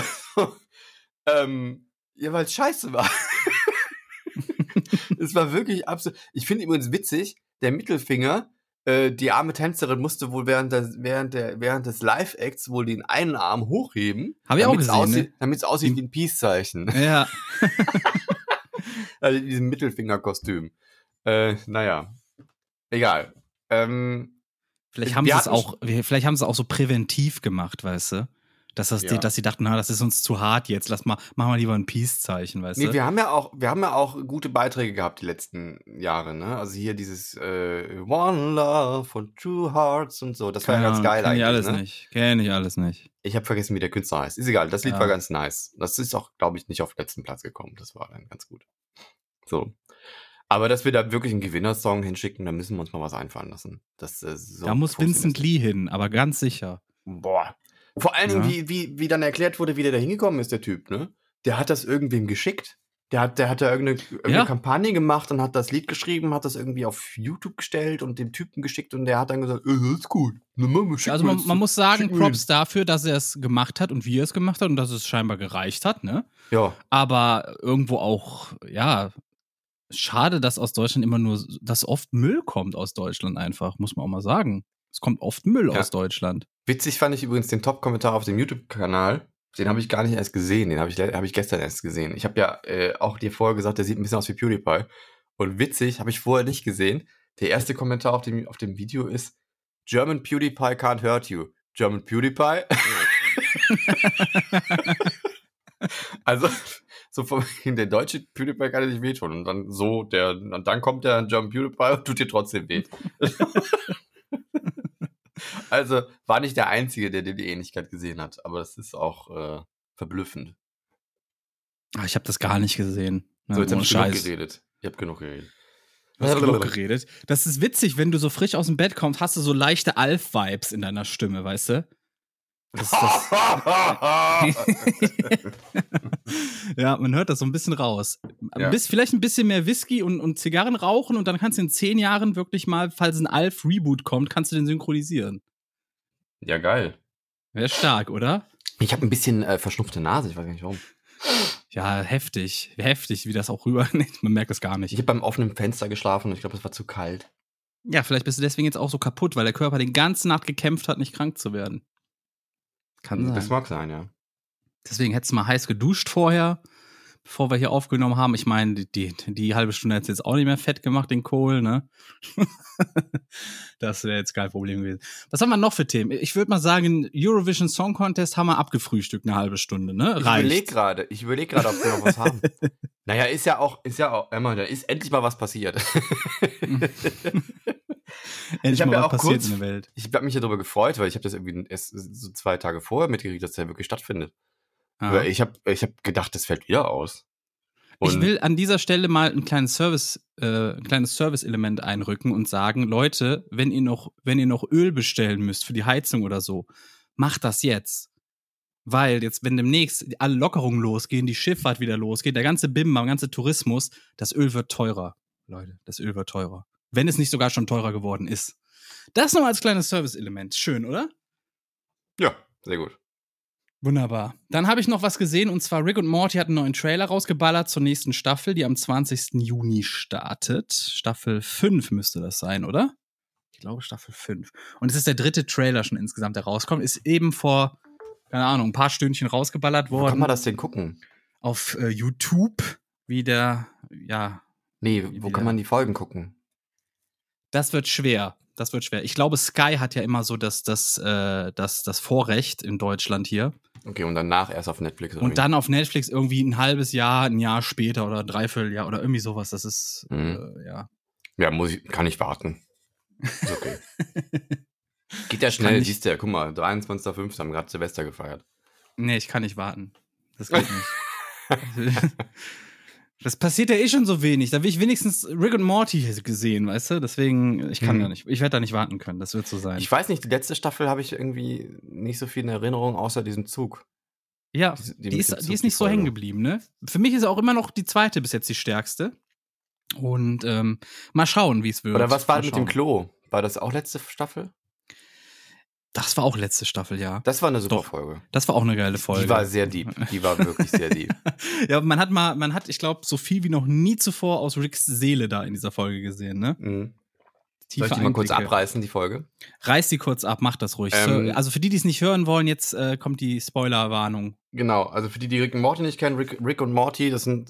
Ja, weil es scheiße war. Es war wirklich absolut. Ich finde übrigens witzig, der Mittelfinger, die arme Tänzerin musste wohl während des Live-Acts wohl den einen Arm hochheben. Hab ich auch gesehen, damit es aussieht wie ein Peace-Zeichen. Ja. Also in diesem Mittelfinger-Kostüm. Naja. Egal. Vielleicht haben sie es auch so präventiv gemacht, weißt du? Dass sie dachten, das ist uns zu hart jetzt, machen wir lieber ein Peace-Zeichen, weißt du? Nee, wir haben ja auch gute Beiträge gehabt die letzten Jahre, ne? Also hier dieses One Love von True Hearts und so, das war ja ganz geil eigentlich. Kenn ich alles nicht. Ich habe vergessen, wie der Künstler heißt. Ist egal, das Lied war ganz nice. Das ist auch, glaube ich, nicht auf den letzten Platz gekommen. Das war dann ganz gut. So. Aber dass wir da wirklich einen Gewinnersong hinschicken, da müssen wir uns mal was einfallen lassen. Da muss Vincent Lee hin, aber ganz sicher. Boah. Vor allen Dingen, wie dann erklärt wurde, wie der da hingekommen ist, der Typ, ne? Der hat das irgendwem geschickt. Der hat da irgendeine Kampagne gemacht und hat das Lied geschrieben, hat das irgendwie auf YouTube gestellt und dem Typen geschickt und der hat dann gesagt, das ist gut. Also man muss sagen, Props dafür, dass er es gemacht hat und wie er es gemacht hat und dass es scheinbar gereicht hat, ne? Ja. Aber irgendwo auch, schade, dass aus Deutschland dass oft Müll kommt aus Deutschland einfach, muss man auch mal sagen. Es kommt oft Müll aus Deutschland. Witzig fand ich übrigens den Top-Kommentar auf dem YouTube-Kanal. Den habe ich gar nicht erst gesehen. Den habe ich gestern erst gesehen. Ich habe ja auch dir vorher gesagt, der sieht ein bisschen aus wie PewDiePie. Und witzig, habe ich vorher nicht gesehen. Der erste Kommentar auf dem Video ist: German PewDiePie can't hurt you. German PewDiePie? Also, so der deutsche PewDiePie kann dir nicht wehtun. Und dann kommt der German PewDiePie und tut dir trotzdem weh. Also, war nicht der Einzige, der die Ähnlichkeit gesehen hat. Aber das ist auch verblüffend. Ich habe das gar nicht gesehen. So, jetzt habe ich genug geredet. Ich habe genug geredet. Du hast genug geredet. Das ist witzig, wenn du so frisch aus dem Bett kommst, hast du so leichte Alf-Vibes in deiner Stimme, weißt du? Ja, man hört das so ein bisschen raus. Ja. Vielleicht ein bisschen mehr Whisky und Zigarren rauchen und dann kannst du in 10 Jahren wirklich mal, falls ein Alf-Reboot kommt, kannst du den synchronisieren. Ja, geil. Wäre stark, oder? Ich habe ein bisschen verschnupfte Nase, ich weiß gar nicht warum. Ja, heftig, wie das auch rüber. Man merkt das gar nicht. Ich habe beim offenen Fenster geschlafen und ich glaube, es war zu kalt. Ja, vielleicht bist du deswegen jetzt auch so kaputt, weil der Körper die ganze Nacht gekämpft hat, nicht krank zu werden. Kann sein. Das mag sein, ja. Deswegen hättest du mal heiß geduscht vorher, bevor wir hier aufgenommen haben. Ich meine, die halbe Stunde hättest du jetzt auch nicht mehr fett gemacht, den Kohl, ne? Das wäre jetzt kein Problem gewesen. Was haben wir noch für Themen? Ich würde mal sagen, Eurovision Song Contest haben wir abgefrühstückt, eine halbe Stunde, ne? Ich überlege gerade, ob wir noch was haben. Naja, ist ja auch, Emma, da ist endlich mal was passiert. Endlich mal was passiert in der Welt. Ich habe mich ja darüber gefreut, weil ich habe das irgendwie erst so 2 Tage vorher mitgekriegt, dass der wirklich stattfindet. Aber ich hab gedacht, das fällt wieder aus. Und ich will an dieser Stelle mal ein kleines Service-Element einrücken und sagen, Leute, wenn ihr noch Öl bestellen müsst für die Heizung oder so, macht das jetzt. Weil jetzt, wenn demnächst alle Lockerungen losgehen, die Schifffahrt wieder losgeht, der ganze Bimbam, der ganze Tourismus, das Öl wird teurer. Leute, das Öl wird teurer. Wenn es nicht sogar schon teurer geworden ist. Das noch als kleines Service-Element. Schön, oder? Ja, sehr gut. Wunderbar. Dann habe ich noch was gesehen, und zwar Rick und Morty hat einen neuen Trailer rausgeballert zur nächsten Staffel, die am 20. Juni startet. Staffel 5 müsste das sein, oder? Ich glaube Staffel 5. Und es ist der 3. Trailer schon insgesamt, der rauskommt. Ist eben vor, keine Ahnung, ein paar Stündchen rausgeballert worden. Wo kann man das denn gucken? Auf YouTube, wie der, wo kann man die Folgen gucken? Das wird schwer. Ich glaube, Sky hat ja immer so das Vorrecht in Deutschland hier. Okay, und danach erst auf Netflix. Und dann auf Netflix irgendwie ein halbes Jahr, ein Jahr später oder ein Dreivierteljahr oder irgendwie sowas. Das ist, Ja, kann ich warten. Ist okay. Geht ja schnell, siehst du ja. Guck mal, 23.05. haben gerade Silvester gefeiert. Nee, ich kann nicht warten. Das geht nicht. Das passiert ja schon so wenig. Da will ich wenigstens Rick und Morty gesehen, weißt du? Deswegen, ich kann da nicht. Ich werde da nicht warten können. Das wird so sein. Ich weiß nicht, die letzte Staffel habe ich irgendwie nicht so viel in Erinnerung, außer diesem Zug. Ja, die ist nicht so hängen geblieben, ne? Für mich ist auch immer noch die zweite bis jetzt die stärkste. Und mal schauen, wie es wird. Oder was war mit dem Klo? War das auch letzte Staffel? Das war auch letzte Staffel, ja. Das war eine super Doch. Folge. Das war auch eine geile Folge. Die war sehr deep. Die war wirklich sehr deep. Ja, man hat, ich glaube, so viel wie noch nie zuvor aus Ricks Seele da in dieser Folge gesehen, ne? Mhm. Tiefe Soll ich die mal kurz Einblicke. abreißen, die Folge? Reiß die kurz ab, mach das ruhig. Also für die es nicht hören wollen, jetzt kommt die Spoilerwarnung. Genau, also für die Rick und Morty nicht kennen, Rick und Morty,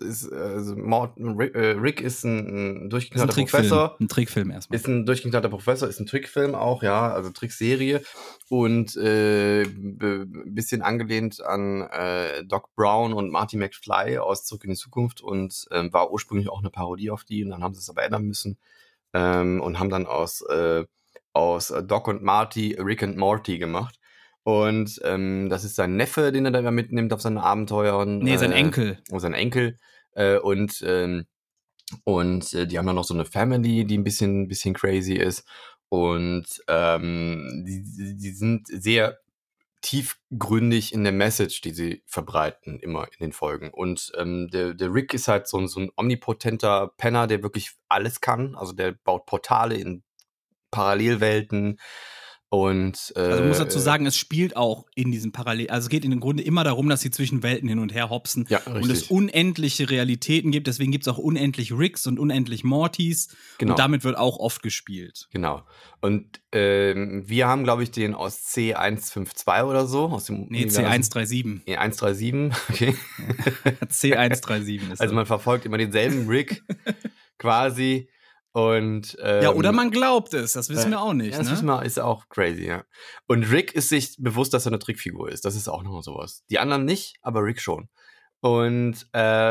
Rick ist ein durchgeknallter Professor. Ein Trickfilm erstmal. Ist ein durchgeknallter Professor, ist ein Trickfilm auch, ja, also Trickserie und bisschen angelehnt an Doc Brown und Marty McFly aus Zurück in die Zukunft und war ursprünglich auch eine Parodie auf die und dann haben sie es aber ändern müssen und haben dann aus Doc und Marty Rick and Morty gemacht. Und das ist sein Neffe, den er da mitnimmt auf seine Abenteuer. Nee, sein Enkel. Sein Enkel. Und die haben dann noch so eine Family, die ein bisschen crazy ist. Und die sind sehr tiefgründig in der Message, die sie verbreiten, immer in den Folgen. Und der Rick ist halt so ein omnipotenter Penner, der wirklich alles kann. Also der baut Portale in Parallelwelten. Und also man muss dazu sagen, es spielt auch in diesem also es geht im Grunde immer darum, dass sie zwischen Welten hin und her hopsen und es unendliche Realitäten gibt, deswegen gibt es auch unendlich Ricks und unendlich Mortys und damit wird auch oft gespielt. Genau. Und wir haben, glaube ich, den aus C152 oder so. Aus dem C137. C137, okay. C137 ist also man verfolgt immer denselben Rick quasi. Und, ja, oder man glaubt es, das wissen wir auch nicht. Ja, das wissen wir, ist auch crazy, ja. Und Rick ist sich bewusst, dass er eine Trickfigur ist. Das ist auch noch sowas. Die anderen nicht, aber Rick schon. Und,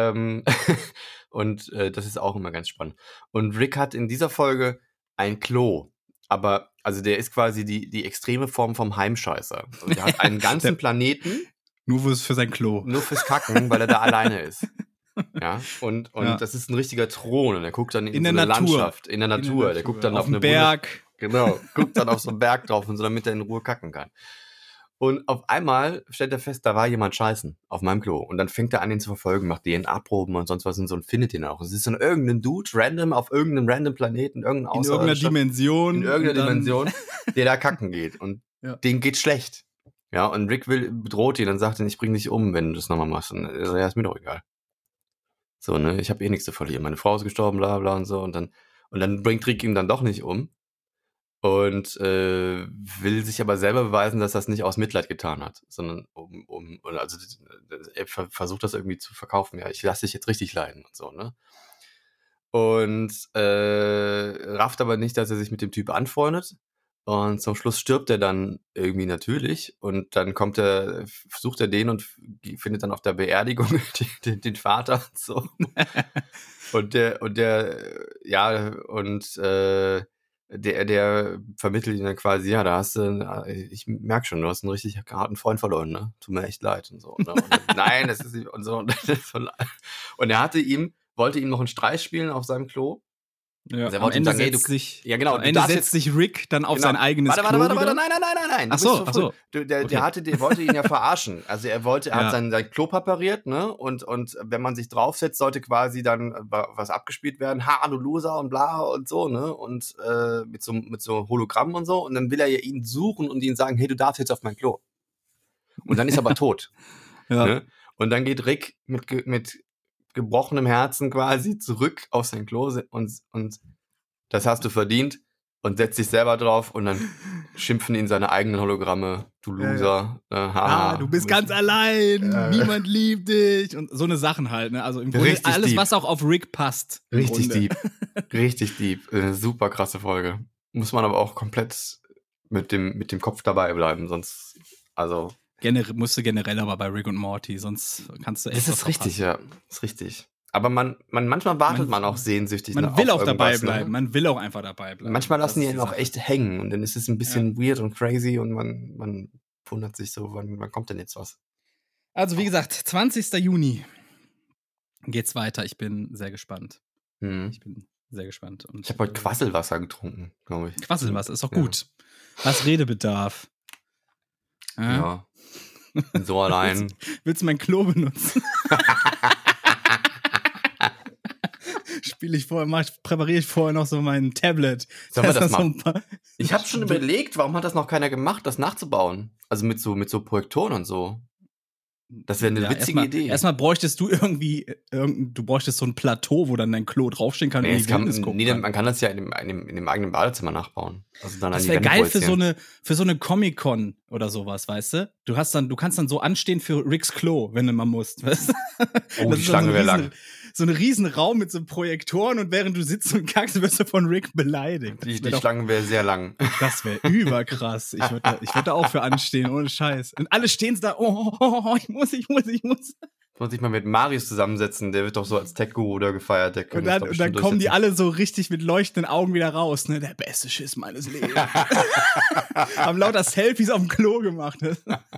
das ist auch immer ganz spannend. Und Rick hat in dieser Folge ein Klo. Aber, also der ist quasi die extreme Form vom Heimscheißer. Und der hat einen ganzen Planeten. Nur für sein Klo. Nur fürs Kacken, weil er da alleine ist. Ja, und das ist ein richtiger Thron und er guckt dann in so eine Landschaft, in der Natur. Der guckt dann auf eine Berg. Genau, guckt dann auf so einen Berg drauf und so, damit er in Ruhe kacken kann. Und auf einmal stellt er fest, da war jemand scheißen auf meinem Klo. Und dann fängt er an, ihn zu verfolgen, macht DNA-Proben und sonst was und so und findet ihn auch. Es ist dann irgendein Dude, random, auf irgendeinem random Planeten, in irgendeiner Dimension, der da kacken geht. Und dem geht schlecht. Ja, und Rick bedroht ihn und sagt ihn, ich bring dich um, wenn du das nochmal machst. Und er sagt, ja, ist mir doch egal. So, ne, ich habe eh nichts zu verlieren. Meine Frau ist gestorben, bla bla und so. Und dann bringt Rick ihn dann doch nicht um. Und will sich aber selber beweisen, dass er es nicht aus Mitleid getan hat, sondern also er versucht das irgendwie zu verkaufen. Ja, ich lasse dich jetzt richtig leiden und so, ne? Und rafft aber nicht, dass er sich mit dem Typ anfreundet. Und zum Schluss stirbt er dann irgendwie natürlich und dann sucht er den und findet dann auf der Beerdigung den Vater und so. Der vermittelt ihn dann quasi, ja, ich merke schon, du hast einen richtig harten Freund verloren, ne? Tut mir echt leid und so. Ne? Und dann, nein, das ist nicht, und so. Und er wollte ihm noch einen Streich spielen auf seinem Klo. Ja, also am Ende setzt sich Rick dann auf sein eigenes Klo. Warte, nein. Ach so. Der wollte ihn ja verarschen. Also er hat sein Klo präpariert, ne? Und wenn man sich draufsetzt, sollte quasi dann was abgespielt werden. Ha, du Loser und bla und so, ne? Und mit so Hologramm und so. Und dann will er ja ihn suchen und ihn sagen, hey, du darfst jetzt auf mein Klo. Und dann ist er aber tot. Ja. Ne? Und dann geht Rick mit gebrochenem Herzen quasi zurück auf sein Klo und das hast du verdient und setzt sich selber drauf und dann schimpfen ihn seine eigenen Hologramme, du Loser. Du bist ganz allein, niemand liebt dich und so eine Sachen halt. Ne? Also im Grunde richtig alles, deep. Was auch auf Rick passt. Richtig deep. Super krasse Folge. Muss man aber auch komplett mit dem Kopf dabei bleiben, sonst, also... Musst du generell aber bei Rick und Morty, sonst kannst du echt. Das ist richtig, ja. Das ist richtig. Aber manchmal wartet man auch sehnsüchtig. Man will auch dabei bleiben. Man will auch einfach dabei bleiben. Manchmal lassen die ihn auch echt hängen und dann ist es ein bisschen weird und crazy und man wundert sich so, wann kommt denn jetzt was? Also wie gesagt, 20. Juni geht's weiter. Ich bin sehr gespannt. Und ich habe heute Quasselwasser getrunken, glaube ich. Quasselwasser ist doch gut. Was Redebedarf. Ja. So allein. Willst du mein Klo benutzen? Präpariere ich vorher noch so mein Tablet. Sollen wir das mal? Ich habe schon überlegt, warum hat das noch keiner gemacht, das nachzubauen? Also mit so Projektoren und so. Das wäre eine witzige Idee. Erstmal bräuchtest du du bräuchtest so ein Plateau, wo dann dein Klo draufstehen kann. Man kann das ja in dem eigenen Badezimmer nachbauen. Also dann das wäre geil für so eine Comic-Con oder sowas, weißt du? Du kannst dann so anstehen für Ricks Klo, wenn du mal musst, weißt du? Oh, die Schlange wäre lang. So ein riesen Raum mit so Projektoren und während du sitzt und kackst, wirst du von Rick beleidigt. Die Schlange wäre sehr lang. Das wäre überkrass. Ich würd da auch für anstehen, ohne Scheiß. Und alle stehen da, ich muss. Muss ich mal mit Marius zusammensetzen, der wird doch so als Tech-Guru da gefeiert. Und dann kommen die alle so richtig mit leuchtenden Augen wieder raus, ne? Der beste Schiss meines Lebens. Haben lauter Selfies auf dem Klo gemacht. Ne?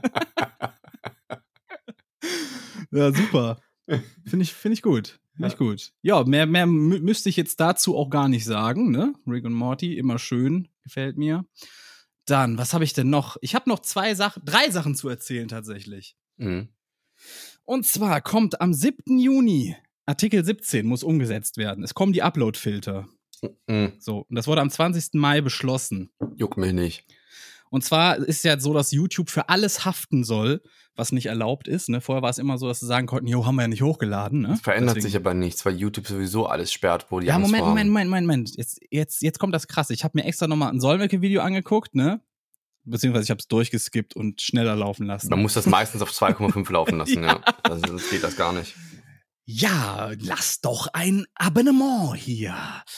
Ja, super. Finde ich gut. Gut. Ja, mehr müsste ich jetzt dazu auch gar nicht sagen, ne? Rick und Morty, immer schön, gefällt mir. Dann, was habe ich denn noch? Ich habe noch drei Sachen zu erzählen tatsächlich. Mhm. Und zwar kommt am 7. Juni, Artikel 17 muss umgesetzt werden. Es kommen die Upload-Filter. Mhm. So, und das wurde am 20. Mai beschlossen. Juckt mich nicht. Und zwar ist ja so, dass YouTube für alles haften soll, was nicht erlaubt ist. Ne? Vorher war es immer so, dass sie sagen konnten, haben wir ja nicht hochgeladen. Ne? Das verändert sich aber nichts, weil YouTube sowieso alles sperrt, wo die Angst vor haben. Moment. Jetzt kommt das Krasse. Ich habe mir extra nochmal ein Solmecke-Video angeguckt, ne? Beziehungsweise ich habe es durchgeskippt und schneller laufen lassen. Man muss das meistens auf 2,5 laufen lassen, ja. Sonst geht das gar nicht. Ja, lass doch ein Abonnement hier.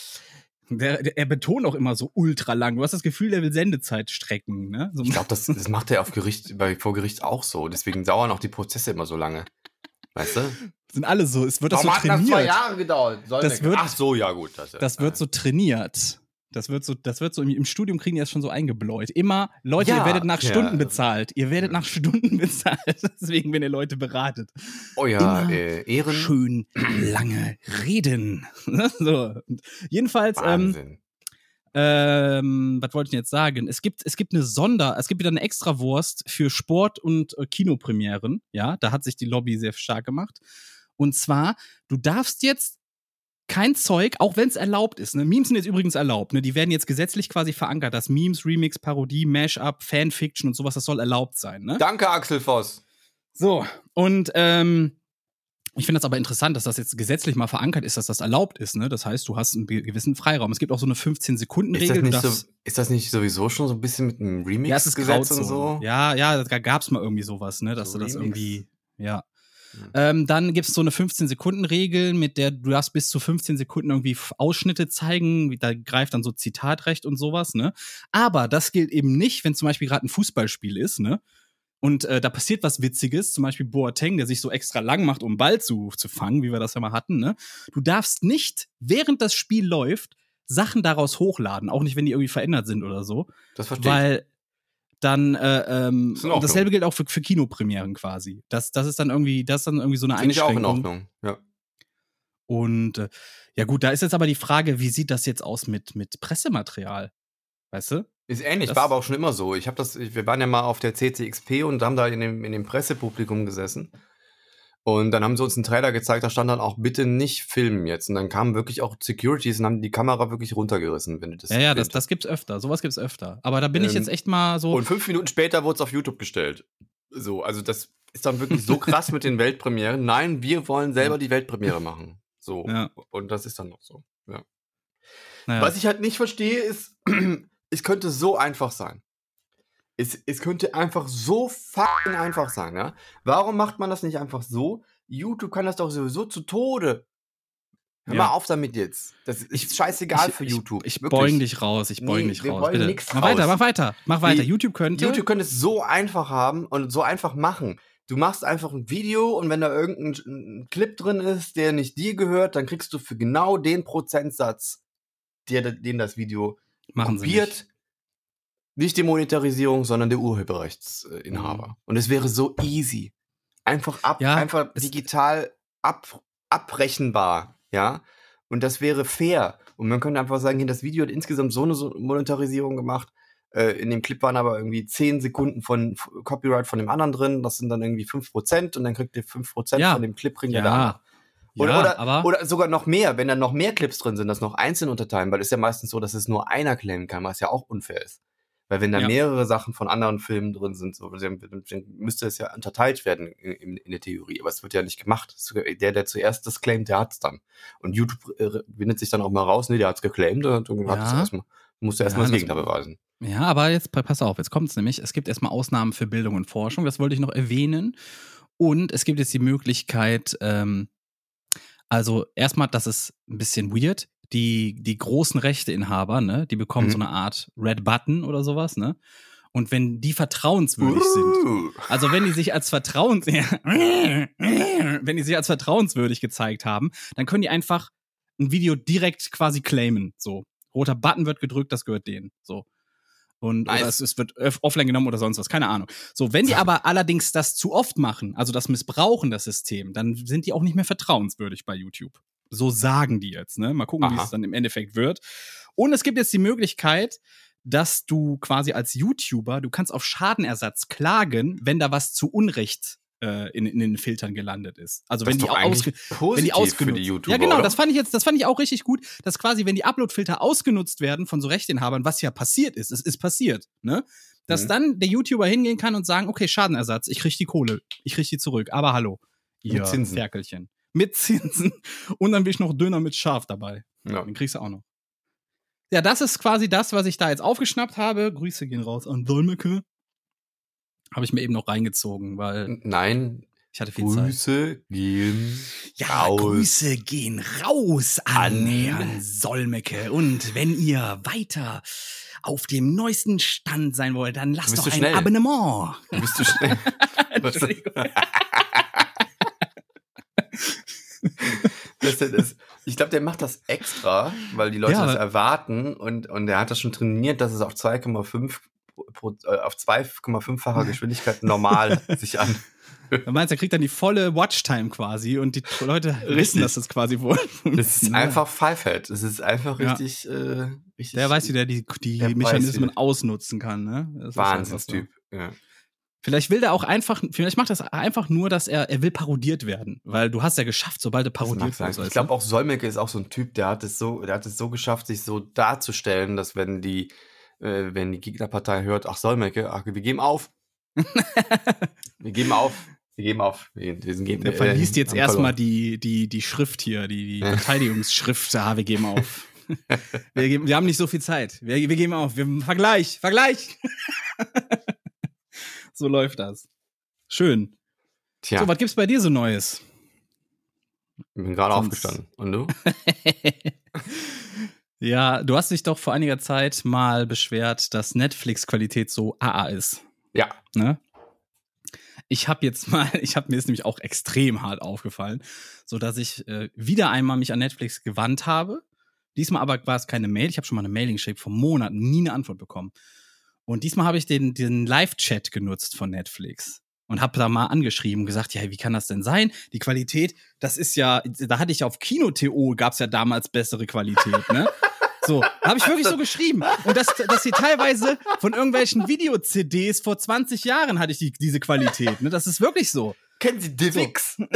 Er betont auch immer so ultra lang. Du hast das Gefühl, der will Sendezeit strecken, ne? So. Ich glaube, das macht er vor Gericht auch so. Deswegen dauern auch die Prozesse immer so lange. Weißt du? Sind alle so. Es wird das so trainiert. Hat das 2 Jahre gedauert. Ach so, ja gut. Das wird so trainiert. Das wird so im Studium kriegen die das schon so eingebläut. Immer, Leute, ihr werdet nach Stunden bezahlt. Ihr werdet nach Stunden bezahlt. Deswegen, wenn ihr Leute beratet. Oh ja, Ehren. Schön lange reden. So. Jedenfalls, Wahnsinn. was wollte ich denn jetzt sagen? Es gibt wieder eine Extrawurst für Sport- und Kinopremieren. Ja, da hat sich die Lobby sehr stark gemacht. Und zwar, du darfst jetzt kein Zeug, auch wenn es erlaubt ist. Ne? Memes sind jetzt übrigens erlaubt. Ne? Die werden jetzt gesetzlich quasi verankert, dass Memes, Remix, Parodie, Mashup, Fanfiction und sowas, das soll erlaubt sein. Ne? Danke, Axel Voss. So, und ich finde das aber interessant, dass das jetzt gesetzlich mal verankert ist, dass das erlaubt ist. Ne? Das heißt, du hast einen gewissen Freiraum. Es gibt auch so eine 15-Sekunden-Regel. Ist das nicht sowieso schon so ein bisschen mit einem Remix-Gesetz und so? Ja, da gab's mal irgendwie sowas, ne? Dass so du das Remix? Irgendwie, ja. Dann gibt es so eine 15-Sekunden-Regel, mit der du darfst bis zu 15 Sekunden irgendwie Ausschnitte zeigen, da greift dann so Zitatrecht und sowas, ne? Aber das gilt eben nicht, wenn zum Beispiel gerade ein Fußballspiel ist, ne? Und da passiert was Witziges, zum Beispiel Boateng, der sich so extra lang macht, um einen Ball zu fangen, wie wir das ja mal hatten, ne? Du darfst nicht, während das Spiel läuft, Sachen daraus hochladen, auch nicht, wenn die irgendwie verändert sind oder so. Das verstehe ich. Weil dann dasselbe gilt auch für Kinopremieren quasi. Das ist dann irgendwie so eine Einschränkung. Finde ich auch in Ordnung, ja. Und ja gut, da ist jetzt aber die Frage, wie sieht das jetzt aus mit Pressematerial? Weißt du? Ist ähnlich, war aber auch schon immer so. Wir waren ja mal auf der CCXP und haben da in dem Pressepublikum gesessen. Und dann haben sie uns einen Trailer gezeigt, da stand dann auch, bitte nicht filmen jetzt. Und dann kamen wirklich auch Securities und haben die Kamera wirklich runtergerissen, wenn du das. Ja, das gibt's öfter. Sowas gibt's öfter. Aber da bin ich jetzt echt mal so. Und 5 Minuten später wurde es auf YouTube gestellt. So, also das ist dann wirklich so krass mit den Weltpremieren. Nein, wir wollen selber die Weltpremiere machen. So. Ja. Und das ist dann noch so. Ja. Naja. Was ich halt nicht verstehe, ist, es könnte so einfach sein. Es könnte einfach so fucking einfach sein, ja? Warum macht man das nicht einfach so? YouTube kann das doch sowieso zu Tode. Hör mal auf damit jetzt. Das ist scheißegal für YouTube. Ich beug dich raus. Wir wollen bitte. Nix raus. Mach weiter. YouTube könnte es so einfach haben und so einfach machen. Du machst einfach ein Video und wenn da irgendein Clip drin ist, der nicht dir gehört, dann kriegst du für genau den Prozentsatz, den das Video kopiert. Nicht die Monetarisierung, sondern der Urheberrechtsinhaber. Und es wäre so easy. Einfach digital abrechenbar, ja. Und das wäre fair. Und man könnte einfach sagen, das Video hat insgesamt so eine Monetarisierung gemacht. In dem Clip waren aber irgendwie 10 Sekunden von Copyright von dem anderen drin. Das sind dann irgendwie 5% und dann kriegt ihr 5% von dem Clip, kriegt ihr da. Oder sogar noch mehr, wenn da noch mehr Clips drin sind, das noch einzeln unterteilen, weil es ist ja meistens so, dass es nur einer claimen kann, was ja auch unfair ist. Weil wenn da mehrere Sachen von anderen Filmen drin sind, so, dann müsste es ja unterteilt werden in der Theorie. Aber es wird ja nicht gemacht. Der zuerst das claimt, der hat's dann. Und YouTube bindet sich dann auch mal raus, nee, der hat's geclaimt und musst du erstmal das Gegenteil beweisen. Ja, aber jetzt pass auf, jetzt kommt's nämlich. Es gibt erstmal Ausnahmen für Bildung und Forschung, das wollte ich noch erwähnen. Und es gibt jetzt die Möglichkeit, also erstmal, das ist ein bisschen weird, die großen Rechteinhaber, ne, die bekommen so eine Art Red Button oder sowas, ne? Und wenn die vertrauenswürdig sind, also wenn die sich als vertrauenswürdig gezeigt haben, dann können die einfach ein Video direkt quasi claimen, so. Roter Button wird gedrückt, das gehört denen, so. Und oder es wird offline genommen oder sonst was, keine Ahnung. So, wenn die aber allerdings das zu oft machen, also das missbrauchen, das System, dann sind die auch nicht mehr vertrauenswürdig bei YouTube. So sagen die jetzt, ne? Mal gucken, wie es dann im Endeffekt wird. Und es gibt jetzt die Möglichkeit, dass du quasi als YouTuber, du kannst auf Schadenersatz klagen, wenn da was zu Unrecht in den Filtern gelandet ist. Also wenn die ausgenutzt für die YouTuber, ja, genau, oder? Das fand ich auch richtig gut, dass quasi, wenn die Upload-Filter ausgenutzt werden von so Rechteinhabern, was ja passiert ist, es ist passiert, ne? Dass dann der YouTuber hingehen kann und sagen, okay, Schadenersatz, ich krieg die Kohle, ich krieg die zurück, aber hallo, ihr Ferkelchen. Mit Zinsen. Und dann will ich noch Döner mit Schaf dabei. Ja. Den kriegst du auch noch. Ja, das ist quasi das, was ich da jetzt aufgeschnappt habe. Grüße gehen raus an Solmecke. Habe ich mir eben noch reingezogen, weil ich hatte viel Zeit. Grüße gehen raus. Grüße gehen raus an Herrn Solmecke. Und wenn ihr weiter auf dem neuesten Stand sein wollt, dann lasst doch ein Abonnement. Du bist zu schnell. Entschuldigung. Ich glaube, der macht das extra, weil die Leute das erwarten und er hat das schon trainiert, dass es auf 2,5-facher Geschwindigkeit normal sich an. Du meinst, er kriegt dann die volle Watchtime quasi und die Leute wissen, dass das quasi wohl. Das ist einfach Pfeifheit. Es ist einfach richtig. Der weiß, wie der die Mechanismen ausnutzen kann, ne? Wahnsinnstyp, ja. Vielleicht macht das einfach nur, dass er will parodiert werden, weil du hast ja geschafft, sobald du parodiert wirst. Ich glaube auch Solmecke ist auch so ein Typ, der hat es so geschafft, sich so darzustellen, dass wenn die Gegnerpartei hört, ach Solmecke, wir geben auf. Wir geben auf. Der verliest jetzt erstmal die Schrift hier, die Verteidigungsschrift. Wir geben auf. Wir haben nicht so viel Zeit. Wir geben auf. Vergleich. So läuft das. Schön. Tja. So, was gibt's bei dir so Neues? Ich bin gerade aufgestanden. Und du? Ja, du hast dich doch vor einiger Zeit mal beschwert, dass Netflix-Qualität so AA ist. Ja. Ne? mir ist nämlich auch extrem hart aufgefallen, so dass ich wieder einmal mich an Netflix gewandt habe. Diesmal aber war es keine Mail. Ich habe schon mal eine Mailing geschickt vor Monaten, nie eine Antwort bekommen. Und diesmal habe ich den Live-Chat genutzt von Netflix und habe da mal angeschrieben, gesagt, ja, wie kann das denn sein? Die Qualität, das ist ja, da hatte ich auf Kino.to, gab's ja damals bessere Qualität, ne? So, habe ich wirklich so geschrieben. Und dass sie teilweise von irgendwelchen Video-CDs vor 20 Jahren hatte ich diese Qualität, ne? Das ist wirklich so. Kennen Sie Divix? So.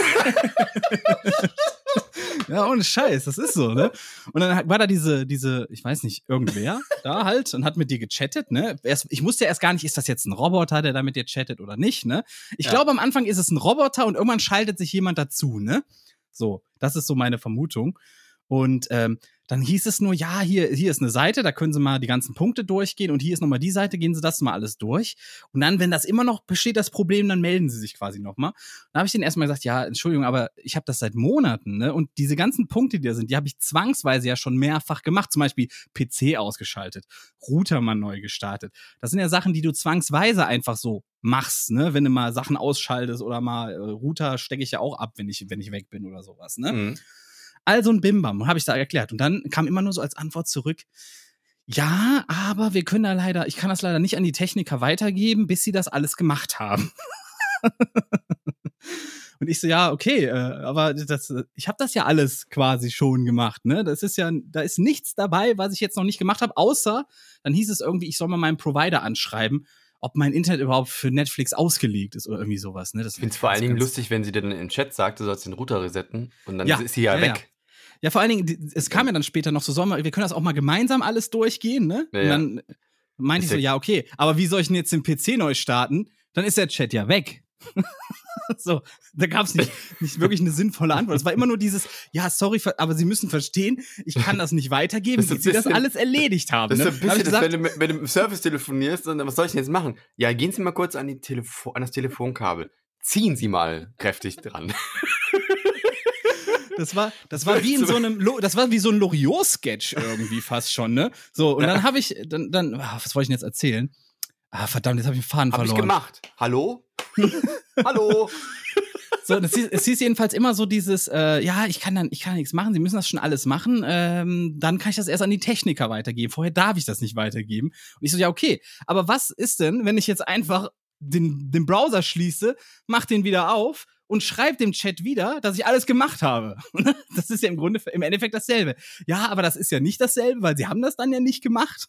Ja, ohne Scheiß, das ist so, ne? Und dann war da diese, ich weiß nicht, irgendwer da halt und hat mit dir gechattet, ne? Ich wusste ja erst gar nicht, ist das jetzt ein Roboter, der da mit dir chattet oder nicht, ne? Ich glaube, am Anfang ist es ein Roboter und irgendwann schaltet sich jemand dazu, ne? So, das ist so meine Vermutung. Und dann hieß es nur, ja, hier ist eine Seite, da können Sie mal die ganzen Punkte durchgehen und hier ist nochmal die Seite, gehen Sie das mal alles durch. Und dann, wenn das immer noch besteht, das Problem, dann melden Sie sich quasi nochmal. Dann habe ich denen erstmal gesagt, ja, Entschuldigung, aber ich habe das seit Monaten, ne? Und diese ganzen Punkte, die da sind, die habe ich zwangsweise ja schon mehrfach gemacht. Zum Beispiel PC ausgeschaltet, Router mal neu gestartet. Das sind ja Sachen, die du zwangsweise einfach so machst, ne? Wenn du mal Sachen ausschaltest oder mal Router stecke ich ja auch ab, wenn ich weg bin oder sowas, ne? Mhm. Also ein Bimbam, habe ich da erklärt. Und dann kam immer nur so als Antwort zurück, ja, aber ich kann das leider nicht an die Techniker weitergeben, bis sie das alles gemacht haben. Und ich so, ja, okay, aber ich habe das ja alles quasi schon gemacht, ne? Da ist nichts dabei, was ich jetzt noch nicht gemacht habe, außer, dann hieß es irgendwie, ich soll mal meinen Provider anschreiben, ob mein Internet überhaupt für Netflix ausgelegt ist oder irgendwie sowas. Ne? Ich finde es vor allen Dingen lustig, wenn sie dir dann im Chat sagt, du sollst den Router resetten und dann ist sie weg. Ja. Ja, vor allen Dingen, es kam ja dann später noch so, wir können das auch mal gemeinsam alles durchgehen, ne? Ja, und dann meinte ich so, ja, okay, aber wie soll ich denn jetzt den PC neu starten? Dann ist der Chat ja weg. So, da gab es nicht wirklich eine sinnvolle Antwort. Es war immer nur dieses, ja, sorry, aber Sie müssen verstehen, ich kann das nicht weitergeben, bis Sie das alles erledigt haben. Das ist ne? ein bisschen, gesagt, wenn du mit dem Service telefonierst, und was soll ich denn jetzt machen? Ja, gehen Sie mal kurz an das Telefonkabel. Ziehen Sie mal kräftig dran. Das war wie in so einem, das war wie so ein Loriot-Sketch irgendwie fast schon, ne? So, und dann habe ich, was wollte ich denn jetzt erzählen? Verdammt, jetzt habe ich den Faden verloren. Hab ich gemacht. Hallo? Hallo? So, es hieß jedenfalls immer so dieses, ich kann nichts machen, Sie müssen das schon alles machen, dann kann ich das erst an die Techniker weitergeben. Vorher darf ich das nicht weitergeben. Und ich so, ja, okay, aber was ist denn, wenn ich jetzt einfach den Browser schließe, mach den wieder auf und schreib dem Chat wieder, dass ich alles gemacht habe. Das ist ja im Endeffekt dasselbe. Ja, aber das ist ja nicht dasselbe, weil Sie haben das dann ja nicht gemacht.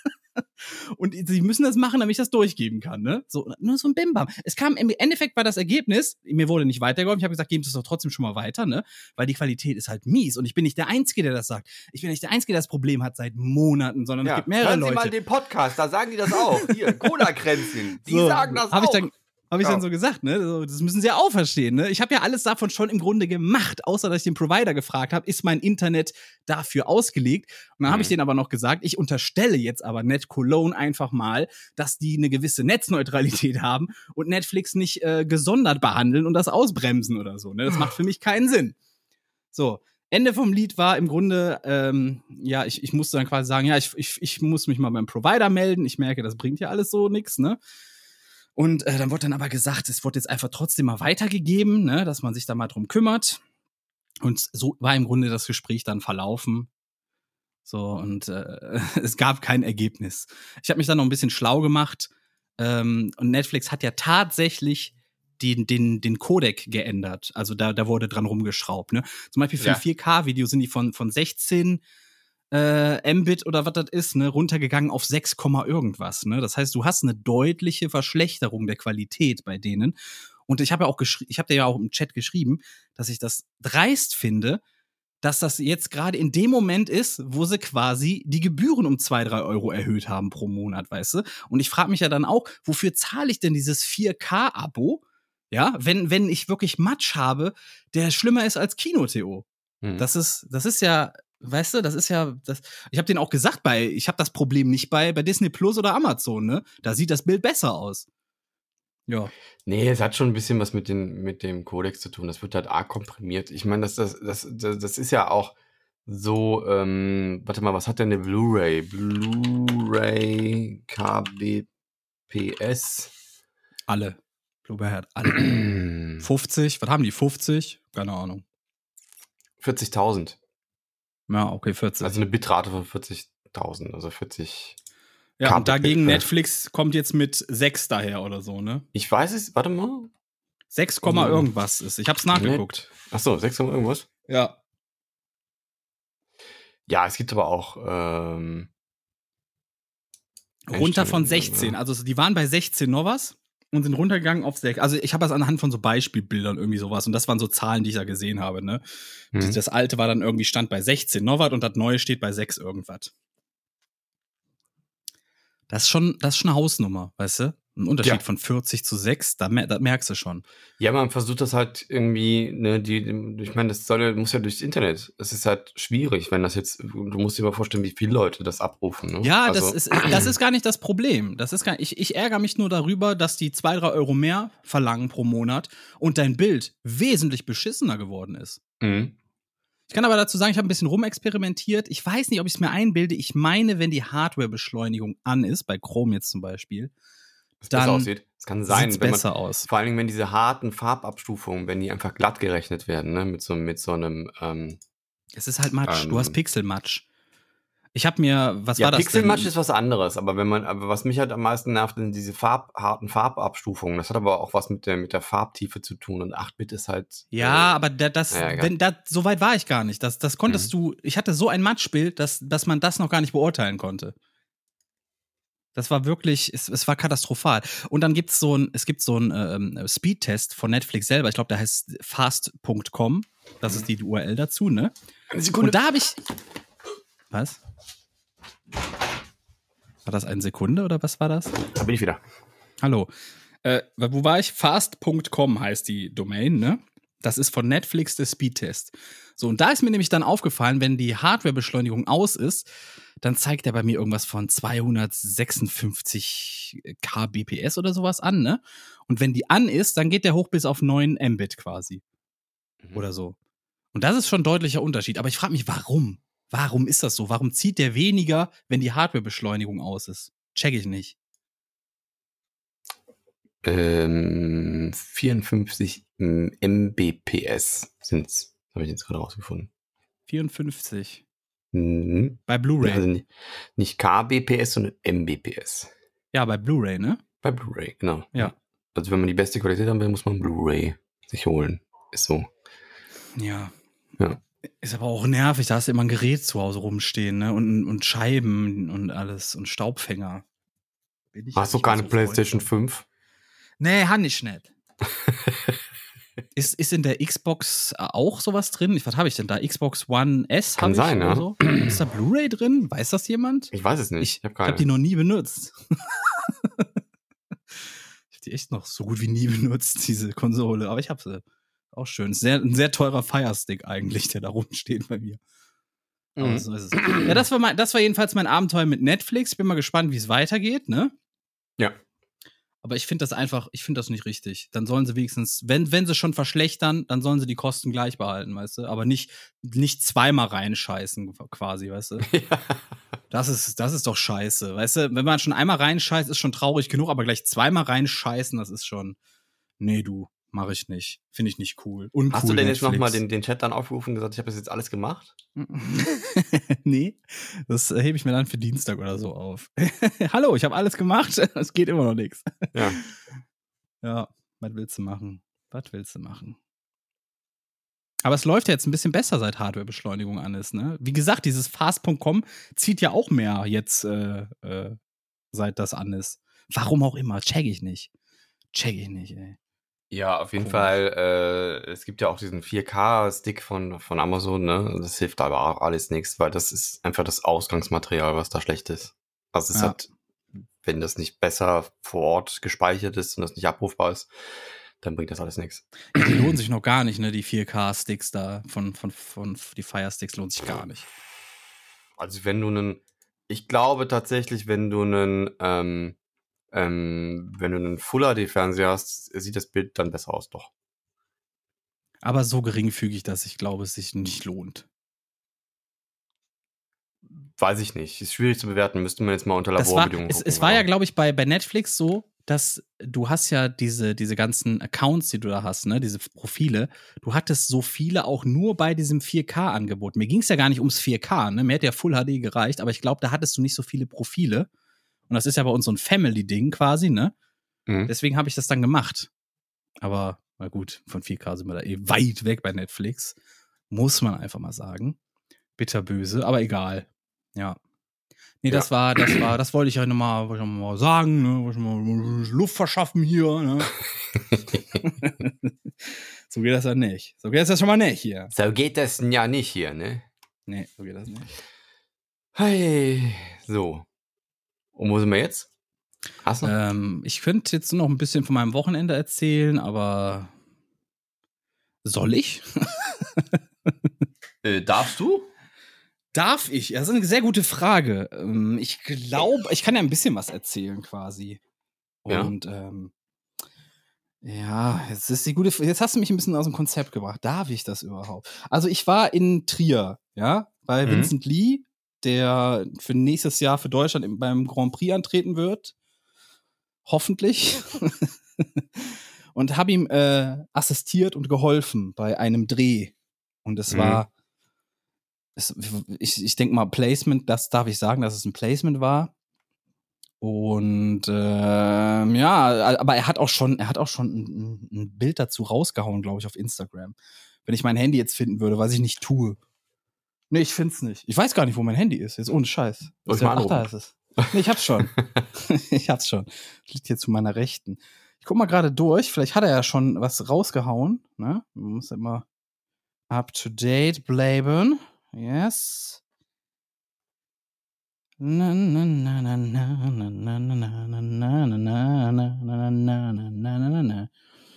Und sie müssen das machen, damit ich das durchgeben kann, ne? So, nur so ein Bimbam. Im Endeffekt war das Ergebnis, mir wurde nicht weitergeholfen, ich habe gesagt, geben Sie es doch trotzdem schon mal weiter, ne? Weil die Qualität ist halt mies und ich bin nicht der Einzige, der das sagt. Ich bin nicht der Einzige, der das Problem hat seit Monaten, sondern es gibt mehrere Leute. Hören Sie mal den Podcast, da sagen die das auch. Hier, Cola-Kränzchen, die sagen das auch. Habe ich dann so gesagt, ne? So, das müssen sie ja auch verstehen, ne? Ich habe ja alles davon schon im Grunde gemacht, außer dass ich den Provider gefragt habe, ist mein Internet dafür ausgelegt? Und dann habe ich denen aber noch gesagt, ich unterstelle jetzt aber NetCologne einfach mal, dass die eine gewisse Netzneutralität haben und Netflix nicht gesondert behandeln und das ausbremsen oder so, ne? Das macht für mich keinen Sinn. So, Ende vom Lied war im Grunde, ich musste dann quasi sagen, ja, ich muss mich mal beim Provider melden. Ich merke, das bringt ja alles so nix, ne? Und dann wurde dann aber gesagt, es wurde jetzt einfach trotzdem mal weitergegeben, ne, dass man sich da mal drum kümmert. Und so war im Grunde das Gespräch dann verlaufen. So, und es gab kein Ergebnis. Ich habe mich dann noch ein bisschen schlau gemacht. Und Netflix hat ja tatsächlich den Codec geändert. Also da wurde dran rumgeschraubt. Ne? Zum Beispiel für ein 4K-Video sind die von 16 Mbit oder was das ist, ne, runtergegangen auf 6, irgendwas, ne? Das heißt, du hast eine deutliche Verschlechterung der Qualität bei denen. Und ich habe dir ja auch im Chat geschrieben, dass ich das dreist finde, dass das jetzt gerade in dem Moment ist, wo sie quasi die Gebühren um 2-3 Euro erhöht haben pro Monat, weißt du? Und ich frage mich ja dann auch, wofür zahle ich denn dieses 4K-Abo? Ja, wenn ich wirklich Matsch habe, der schlimmer ist als Kino-TO. Das ist ja, weißt du, ich habe denen auch gesagt, ich habe das Problem nicht bei Disney Plus oder Amazon, ne? Da sieht das Bild besser aus. Ja. Nee, es hat schon ein bisschen was mit dem Codex zu tun. Das wird halt arg komprimiert. Ich meine, das ist ja auch so, warte mal, was hat denn eine Blu-ray? Blu-ray KBPS? Alle. Blu-ray hat alle. 50, was haben die? 50? Keine Ahnung. 40.000. Ja, okay, 40. Also eine Bitrate von 40.000, also 40. Ja, und dagegen Netflix kommt jetzt mit 6 daher oder so, ne? Ich weiß es, warte mal. 6, irgendwas ist. Ich hab's nachgeguckt. Achso, 6, irgendwas? Ja. Ja, es gibt aber auch runter von 16. Also die waren bei 16 noch was und sind runtergegangen auf 6. Also ich habe das anhand von so Beispielbildern irgendwie sowas. Und das waren so Zahlen, die ich da gesehen habe, ne? Das alte war dann irgendwie stand bei 16 noch was und das neue steht bei 6 irgendwas. Das ist schon eine Hausnummer, weißt du? Ein Unterschied von 40 zu 6, das merkst du schon. Ja, man versucht das halt irgendwie, ne, ich meine, muss ja durchs Internet. Es ist halt schwierig, wenn das jetzt, du musst dir mal vorstellen, wie viele Leute das abrufen, ne? Ja, also, das ist gar nicht das Problem. Ich ärgere mich nur darüber, dass die 2-3 Euro mehr verlangen pro Monat und dein Bild wesentlich beschissener geworden ist. Ich kann aber dazu sagen, ich habe ein bisschen rumexperimentiert. Ich weiß nicht, ob ich es mir einbilde. Ich meine, wenn die Hardware-Beschleunigung an ist, bei Chrome jetzt zum Beispiel, dann sieht es kann sein, sieht's besser aus. Vor allen Dingen, wenn diese harten Farbabstufungen, wenn die einfach glatt gerechnet werden, ne, mit so einem es ist halt Matsch. Du hast Pixelmatsch. Ich habe mir, was war das denn? Pixelmatsch ist was anderes, aber was mich halt am meisten nervt, sind diese harten Farbabstufungen. Das hat aber auch was mit der Farbtiefe zu tun und 8-Bit ist halt. Ja, aber so weit war ich gar nicht. Das konntest du, ich hatte so ein Matschbild, dass man das noch gar nicht beurteilen konnte. Das war wirklich, es war katastrophal. Und dann gibt es so einen Speedtest von Netflix selber. Ich glaube, der heißt fast.com. Das ist die URL dazu, ne? Eine Sekunde. Und da habe ich. Was? War das eine Sekunde oder was war das? Da bin ich wieder. Hallo. Wo war ich? Fast.com heißt die Domain, ne? Das ist von Netflix der Speedtest. So, und da ist mir nämlich dann aufgefallen, wenn die Hardwarebeschleunigung aus ist, dann zeigt er bei mir irgendwas von 256 kbps oder sowas an, ne? Und wenn die an ist, dann geht der hoch bis auf 9 Mbit quasi. Oder so. Und das ist schon ein deutlicher Unterschied. Aber ich frage mich, warum? Warum ist das so? Warum zieht der weniger, wenn die Hardwarebeschleunigung aus ist? Check ich nicht. 54 Mbps sind's. Habe ich jetzt gerade rausgefunden. 54. Mhm. Bei Blu-ray. Also nicht kbps, sondern Mbps. Ja, bei Blu-ray, ne? Bei Blu-ray, genau. Ja. Also wenn man die beste Qualität haben will, muss man Blu-ray sich holen. Ist so. Ja. Ja. Ist aber auch nervig, da hast du immer ein Gerät zu Hause rumstehen, ne? Und Scheiben und alles und Staubfänger. Hast du keine PlayStation 5? Nee, han ich nicht. Ist in der Xbox auch sowas drin? Was habe ich denn da? Xbox One S habe ich sein, oder ja. so? Ist da Blu-ray drin? Weiß das jemand? Ich weiß es nicht. Ich habe keine. habe die noch nie benutzt. Ich habe die echt noch so gut wie nie benutzt, diese Konsole. Aber ich habe sie. Auch schön. Ein sehr teurer Firestick eigentlich, der da rumsteht bei mir. Aber so ist es. Ja, das war jedenfalls mein Abenteuer mit Netflix. Ich bin mal gespannt, wie es weitergeht, ne? Ja. Aber ich finde das nicht richtig. Dann sollen sie wenigstens, wenn sie schon verschlechtern, dann sollen sie die Kosten gleich behalten, weißt du? Aber nicht zweimal reinscheißen, quasi, weißt du? Ja. Das ist doch scheiße, weißt du? Wenn man schon einmal reinscheißt, ist schon traurig genug, aber gleich zweimal reinscheißen, das ist schon, nee, du, mach ich nicht. Finde ich nicht cool. Uncool, Hast du denn jetzt Netflix. nochmal den Chat dann aufgerufen und gesagt, ich habe das jetzt alles gemacht? Nee, das hebe ich mir dann für Dienstag oder so auf. Hallo, ich habe alles gemacht, es geht immer noch nichts. Ja. Ja, was willst du machen? Aber es läuft ja jetzt ein bisschen besser, seit Hardwarebeschleunigung an ist, ne? Wie gesagt, dieses Fast.com zieht ja auch mehr jetzt, seit das an ist. Warum auch immer, check ich nicht, ey. Ja, auf jeden Fall. Es gibt ja auch diesen 4K-Stick von Amazon, ne? Das hilft aber auch alles nichts, weil das ist einfach das Ausgangsmaterial, was da schlecht ist. Also es hat, wenn das nicht besser vor Ort gespeichert ist und das nicht abrufbar ist, dann bringt das alles nichts. Ja, die lohnen sich noch gar nicht, ne? Die 4K-Sticks da von die Fire-Sticks lohnt sich gar nicht. Also ich glaube tatsächlich, wenn du einen Full HD-Fernseher hast, sieht das Bild dann besser aus, doch. Aber so geringfügig, dass ich glaube, es sich nicht lohnt. Weiß ich nicht. Ist schwierig zu bewerten. Müsste man jetzt mal unter Laborbedingungen gucken. Es war ja, glaube ich, bei Netflix so, dass du hast ja diese ganzen Accounts, die du da hast, ne, diese Profile. Du hattest so viele auch nur bei diesem 4K-Angebot. Mir ging es ja gar nicht ums 4K, ne? Mir hätte ja Full HD gereicht, aber ich glaube, da hattest du nicht so viele Profile. Und das ist ja bei uns so ein Family-Ding quasi, ne? Mhm. Deswegen habe ich das dann gemacht. Aber, na gut, von 4K sind wir da weit weg bei Netflix. Muss man einfach mal sagen. Bitterböse, aber egal. Ja. Nee, Ja. das wollte ich euch nochmal sagen, ne? Wollte ich mal Luft verschaffen hier, ne? So geht das ja nicht. So geht das schon mal nicht hier. So geht das ja nicht hier, ne? Nee, so geht das nicht. Hey, so. Und wo sind wir jetzt? Hast du? Ich könnte jetzt noch ein bisschen von meinem Wochenende erzählen, aber soll ich? Darfst du? Darf ich? Das ist eine sehr gute Frage. Ich glaube, ich kann ja ein bisschen was erzählen quasi. Und ja, jetzt hast du mich ein bisschen aus dem Konzept gebracht. Darf ich das überhaupt? Also ich war in Trier, ja, bei Vincent Lee, der für nächstes Jahr für Deutschland beim Grand Prix antreten wird. Hoffentlich. Und habe ihm assistiert und geholfen bei einem Dreh. Und es war, ich denke mal, Placement, das darf ich sagen, dass es ein Placement war. Und ja, aber er hat auch schon ein Bild dazu rausgehauen, glaube ich, auf Instagram. Wenn ich mein Handy jetzt finden würde, was ich nicht tue. Nee, ich find's nicht. Ich weiß gar nicht, wo mein Handy ist. Jetzt ohne Scheiß. Soll ich mal Ach, da anrufen? ist es. Nee, ich hab's schon. Ich hab's schon. Liegt hier zu meiner Rechten. Ich guck mal gerade durch. Vielleicht hat er ja schon was rausgehauen. Ne? Man muss immer up to date bleiben. Yes. Na na na na na na na na na na na na na na na na na.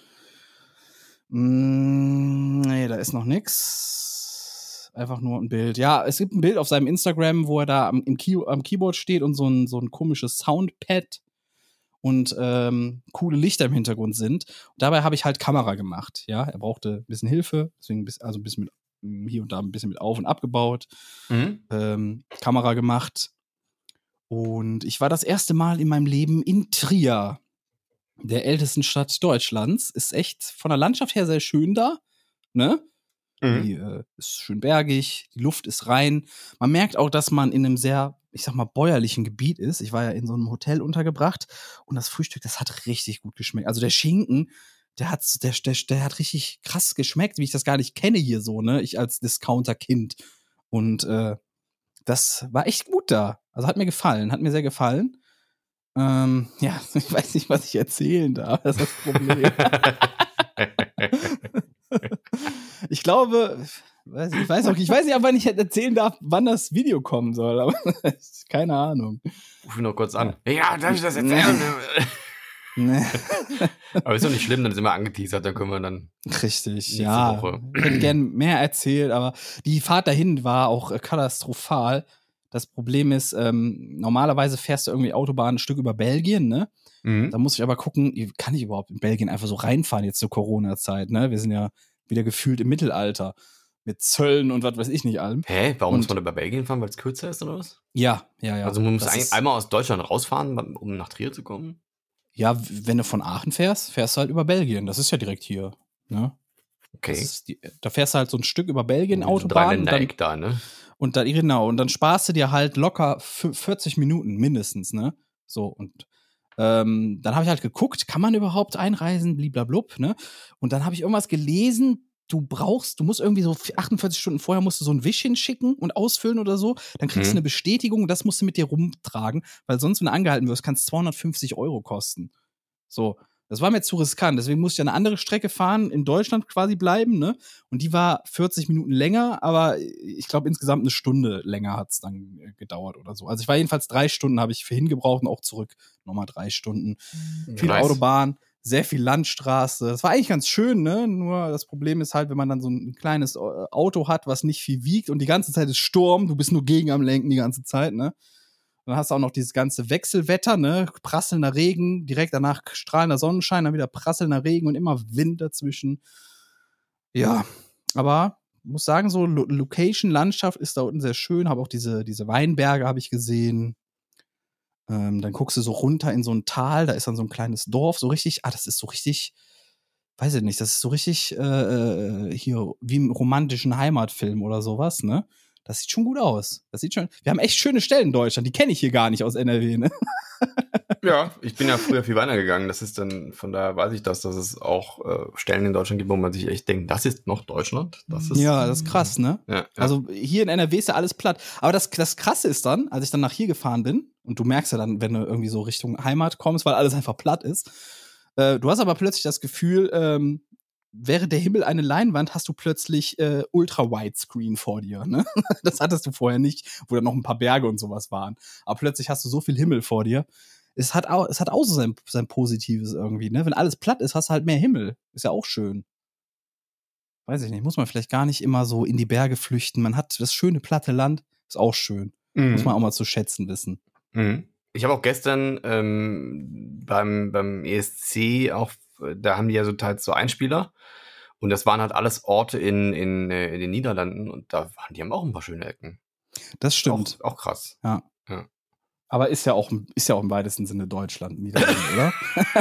Nee, da ist noch nix. Einfach nur ein Bild. Ja, es gibt ein Bild auf seinem Instagram, wo er da am Keyboard steht und so ein komisches Soundpad und coole Lichter im Hintergrund sind. Und dabei habe ich halt Kamera gemacht. Ja, er brauchte ein bisschen Hilfe, deswegen ein bisschen mit hier und da ein bisschen mit auf- und abgebaut. Kamera gemacht. Und ich war das erste Mal in meinem Leben in Trier, der ältesten Stadt Deutschlands. Ist echt von der Landschaft her sehr schön da. Ne? Die ist schön bergig, die Luft ist rein. Man merkt auch, dass man in einem sehr, ich sag mal, bäuerlichen Gebiet ist. Ich war ja in so einem Hotel untergebracht und das Frühstück, das hat richtig gut geschmeckt. Also der Schinken, der hat richtig krass geschmeckt, wie ich das gar nicht kenne hier so, ne? Ich als Discounter-Kind. Und das war echt gut da. Also hat mir sehr gefallen. Ja, ich weiß nicht, was ich erzählen darf. Das ist das Problem. Ich glaube, ich weiß nicht, wann ich erzählen darf, wann das Video kommen soll, aber keine Ahnung. Ruf ihn noch kurz an. Ja, darf ich das erzählen? Nee. Aber ist doch nicht schlimm, dann sind wir angeteasert, dann können wir dann. Richtig, ja. Woche. Ich hätte gern mehr erzählt, aber die Fahrt dahin war auch katastrophal. Das Problem ist, normalerweise fährst du irgendwie Autobahn ein Stück über Belgien, ne? Da muss ich aber gucken, kann ich überhaupt in Belgien einfach so reinfahren jetzt zur Corona-Zeit, ne? Wir sind ja wieder gefühlt im Mittelalter. Mit Zöllen und was weiß ich nicht allem. Hä? Warum muss man über Belgien fahren, weil es kürzer ist oder was? Ja. Also man muss eigentlich einmal aus Deutschland rausfahren, um nach Trier zu kommen? Ja, wenn du von Aachen fährst du halt über Belgien. Das ist ja direkt hier, ne? Okay. Da fährst du halt so ein Stück über Belgien, Autobahn. Da, ne? Und dann, genau, und dann sparst du dir halt locker 40 Minuten mindestens, ne? So, und dann habe ich halt geguckt, kann man überhaupt einreisen, bliblablub, ne? Und dann habe ich irgendwas gelesen, du musst irgendwie so 48 Stunden vorher musst du so ein Wisch hinschicken und ausfüllen oder so, dann kriegst du eine Bestätigung und das musst du mit dir rumtragen, weil sonst, wenn du angehalten wirst, kann es 250 € kosten. So, das war mir zu riskant, deswegen musste ich eine andere Strecke fahren, in Deutschland quasi bleiben, ne? Und die war 40 Minuten länger, aber ich glaube insgesamt eine Stunde länger hat es dann gedauert oder so. Also ich war jedenfalls 3 Stunden, habe ich für hingebraucht und auch zurück nochmal 3 Stunden. Viel Autobahn, sehr viel Landstraße. Das war eigentlich ganz schön, ne? Nur das Problem ist halt, wenn man dann so ein kleines Auto hat, was nicht viel wiegt und die ganze Zeit ist Sturm, du bist nur gegen am Lenken die ganze Zeit, ne? Dann hast du auch noch dieses ganze Wechselwetter, ne? Prasselnder Regen, direkt danach strahlender Sonnenschein, dann wieder prasselnder Regen und immer Wind dazwischen. Ja, aber muss sagen, so Location, Landschaft ist da unten sehr schön. Habe auch diese Weinberge habe ich gesehen. Dann guckst du so runter in so ein Tal, da ist dann so ein kleines Dorf, so richtig, das ist so richtig, weiß ich nicht, das ist so richtig hier wie im romantischen Heimatfilm oder sowas, ne? Das sieht schon gut aus. Wir haben echt schöne Stellen in Deutschland, die kenne ich hier gar nicht aus NRW, ne? Ja, ich bin ja früher viel wandern gegangen, das ist dann, von daher weiß ich dass es auch Stellen in Deutschland gibt, wo man sich echt denkt, das ist noch Deutschland. Das ist krass, ne? Ja. Also hier in NRW ist ja alles platt. Aber das Krasse ist dann, als ich dann nach hier gefahren bin, und du merkst ja dann, wenn du irgendwie so Richtung Heimat kommst, weil alles einfach platt ist, du hast aber plötzlich das Gefühl, wäre der Himmel eine Leinwand, hast du plötzlich Ultra-Widescreen vor dir, ne? Das hattest du vorher nicht, wo dann noch ein paar Berge und sowas waren. Aber plötzlich hast du so viel Himmel vor dir. Es hat auch so sein Positives irgendwie, ne? Wenn alles platt ist, hast du halt mehr Himmel. Ist ja auch schön. Weiß ich nicht, muss man vielleicht gar nicht immer so in die Berge flüchten. Man hat das schöne platte Land, ist auch schön. Muss man auch mal zu schätzen wissen. Ich habe auch gestern beim ESC auch, da haben die ja so teils so Einspieler und das waren halt alles Orte in den Niederlanden und die haben auch ein paar schöne Ecken. Das stimmt. Auch krass. Ja. Aber ist ja auch im weitesten Sinne Deutschland, Niederlande, oder?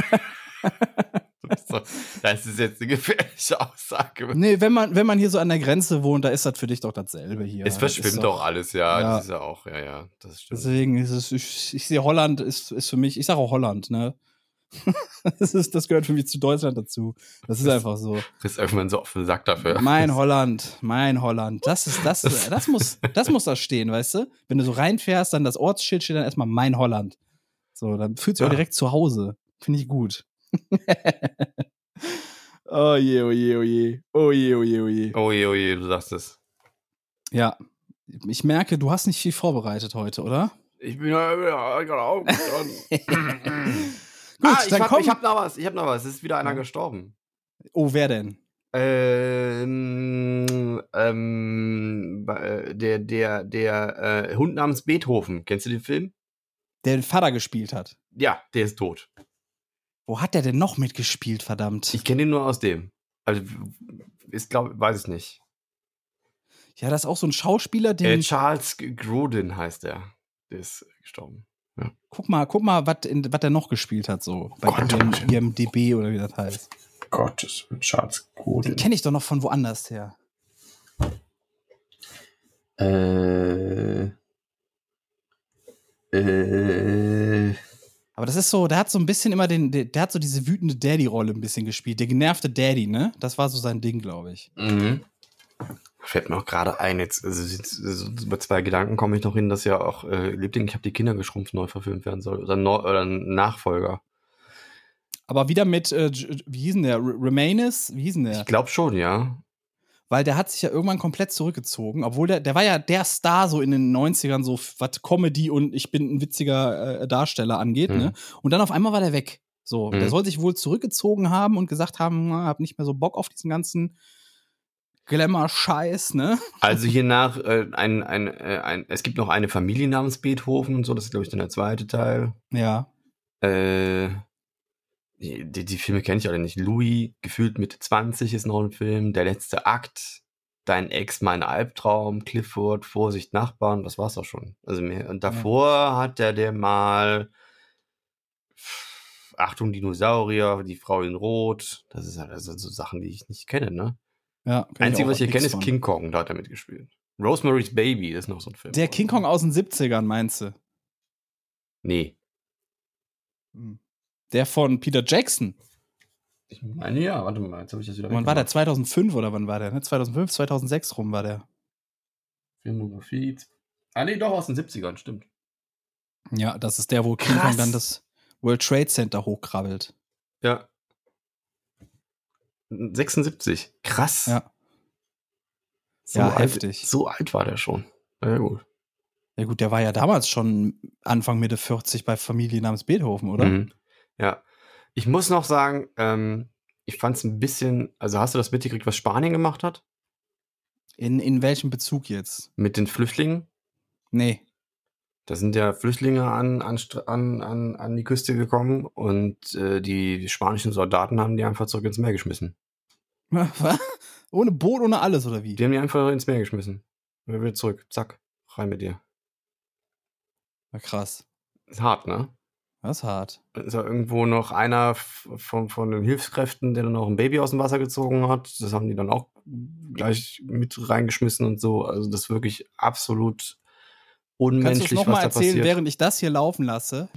Das ist jetzt eine gefährliche Aussage. Nee, wenn man hier so an der Grenze wohnt, da ist das für dich doch dasselbe hier. Es verschwimmt doch alles, ja. Das ist ja auch, ja, das stimmt. Deswegen ist es, ich sehe Holland ist für mich, ich sage auch Holland, ne? Das gehört für mich zu Deutschland dazu. Das ist einfach so. Du bist irgendwann so auf den Sack dafür. Mein Holland. Das muss da stehen, weißt du? Wenn du so reinfährst, dann das Ortsschild steht dann erstmal mein Holland. So, dann fühlt sich auch direkt zu Hause. Finde ich gut. Oh je, oh je, oh je. Oh je, oh je, oh je. Oh je, oh je, du sagst es. Ja. Ich merke, du hast nicht viel vorbereitet heute, oder? Ich bin ja gerade aufgestanden. Gut, ich dann komm. hab noch was. Es ist wieder einer gestorben. Oh, wer denn? Der Hund namens Beethoven. Kennst du den Film? Der den Vater gespielt hat. Ja, der ist tot. Wo hat der denn noch mitgespielt, verdammt? Ich kenne ihn nur aus dem. Also, weiß ich nicht. Ja, das ist auch so ein Schauspieler, den. Charles Grodin heißt er. Der ist gestorben. Ja. Guck mal, was der noch gespielt hat, so. Bei IMDb oder wie das heißt. Gottes, Charles Grodin. Den kenne ich doch noch von woanders her. Aber das ist so, der hat so ein bisschen immer der hat so diese wütende Daddy-Rolle ein bisschen gespielt. Der genervte Daddy, ne? Das war so sein Ding, glaube ich. Mhm. Fällt mir auch gerade ein, jetzt über 2 Gedanken komme ich noch hin, dass ja auch Liebling, ich habe die Kinder geschrumpft, neu verfilmt werden soll. Oder ein Nachfolger. Aber wieder mit, wie hieß denn der? Remaines? Wie hieß denn der? Ich glaube schon, ja. Weil der hat sich ja irgendwann komplett zurückgezogen, obwohl der war ja der Star so in den 90ern, so was Comedy und ich bin ein witziger Darsteller angeht, ne? Und dann auf einmal war der weg. So, der soll sich wohl zurückgezogen haben und gesagt haben, hab nicht mehr so Bock auf diesen ganzen Glamour-Scheiß, ne? Also hiernach es gibt noch eine Familie namens Beethoven und so, das ist, glaube ich, dann der zweite Teil. Ja. Die Filme kenne ich alle nicht. Louis, gefühlt Mitte 20 ist noch ein Film. Der letzte Akt, Dein Ex, mein Albtraum, Clifford, Vorsicht, Nachbarn, das war's auch schon. Also und davor hat der mal Achtung, Dinosaurier, Die Frau in Rot. Das ist halt also so Sachen, die ich nicht kenne, ne? Ja. Einzige, was ich kenne, ist King Kong, da hat er mitgespielt. Rosemary's Baby, das ist noch so ein Film. Der King Kong aus den 70ern, meinst du? Nee. Der von Peter Jackson. Ich meine, ja, warte mal, jetzt habe ich das wieder Wann war der? 2005 oder wann war der? Ne? 2005, 2006 rum war der. Filmografie. Nee, doch, aus den 70ern, stimmt. Ja, das ist der, wo King Kong dann das World Trade Center hochkrabbelt. Ja. 76. Krass. Ja. So ja, alt, heftig. So alt war der schon. Ja, gut. Ja gut, der war ja damals schon Anfang, Mitte 40 bei Familie namens Beethoven, oder? Mhm. Ja. Ich muss noch sagen, ich fand es ein bisschen, also hast du das mitgekriegt, was Spanien gemacht hat? In welchem Bezug jetzt? Mit den Flüchtlingen? Nee. Da sind ja Flüchtlinge an die Küste gekommen und die spanischen Soldaten haben die einfach zurück ins Meer geschmissen. Was? Ohne Boot, ohne alles, oder wie? Die haben die einfach ins Meer geschmissen. Wieder zurück. Zack. Rein mit dir. Na krass. Ist hart, ne? Das ist hart. Ist ja irgendwo noch einer von den Hilfskräften, der dann auch ein Baby aus dem Wasser gezogen hat. Das haben die dann auch gleich mit reingeschmissen und so. Also das ist wirklich absolut unmenschlich, Kannst du es noch mal erzählen, passiert. während ich das hier laufen lasse?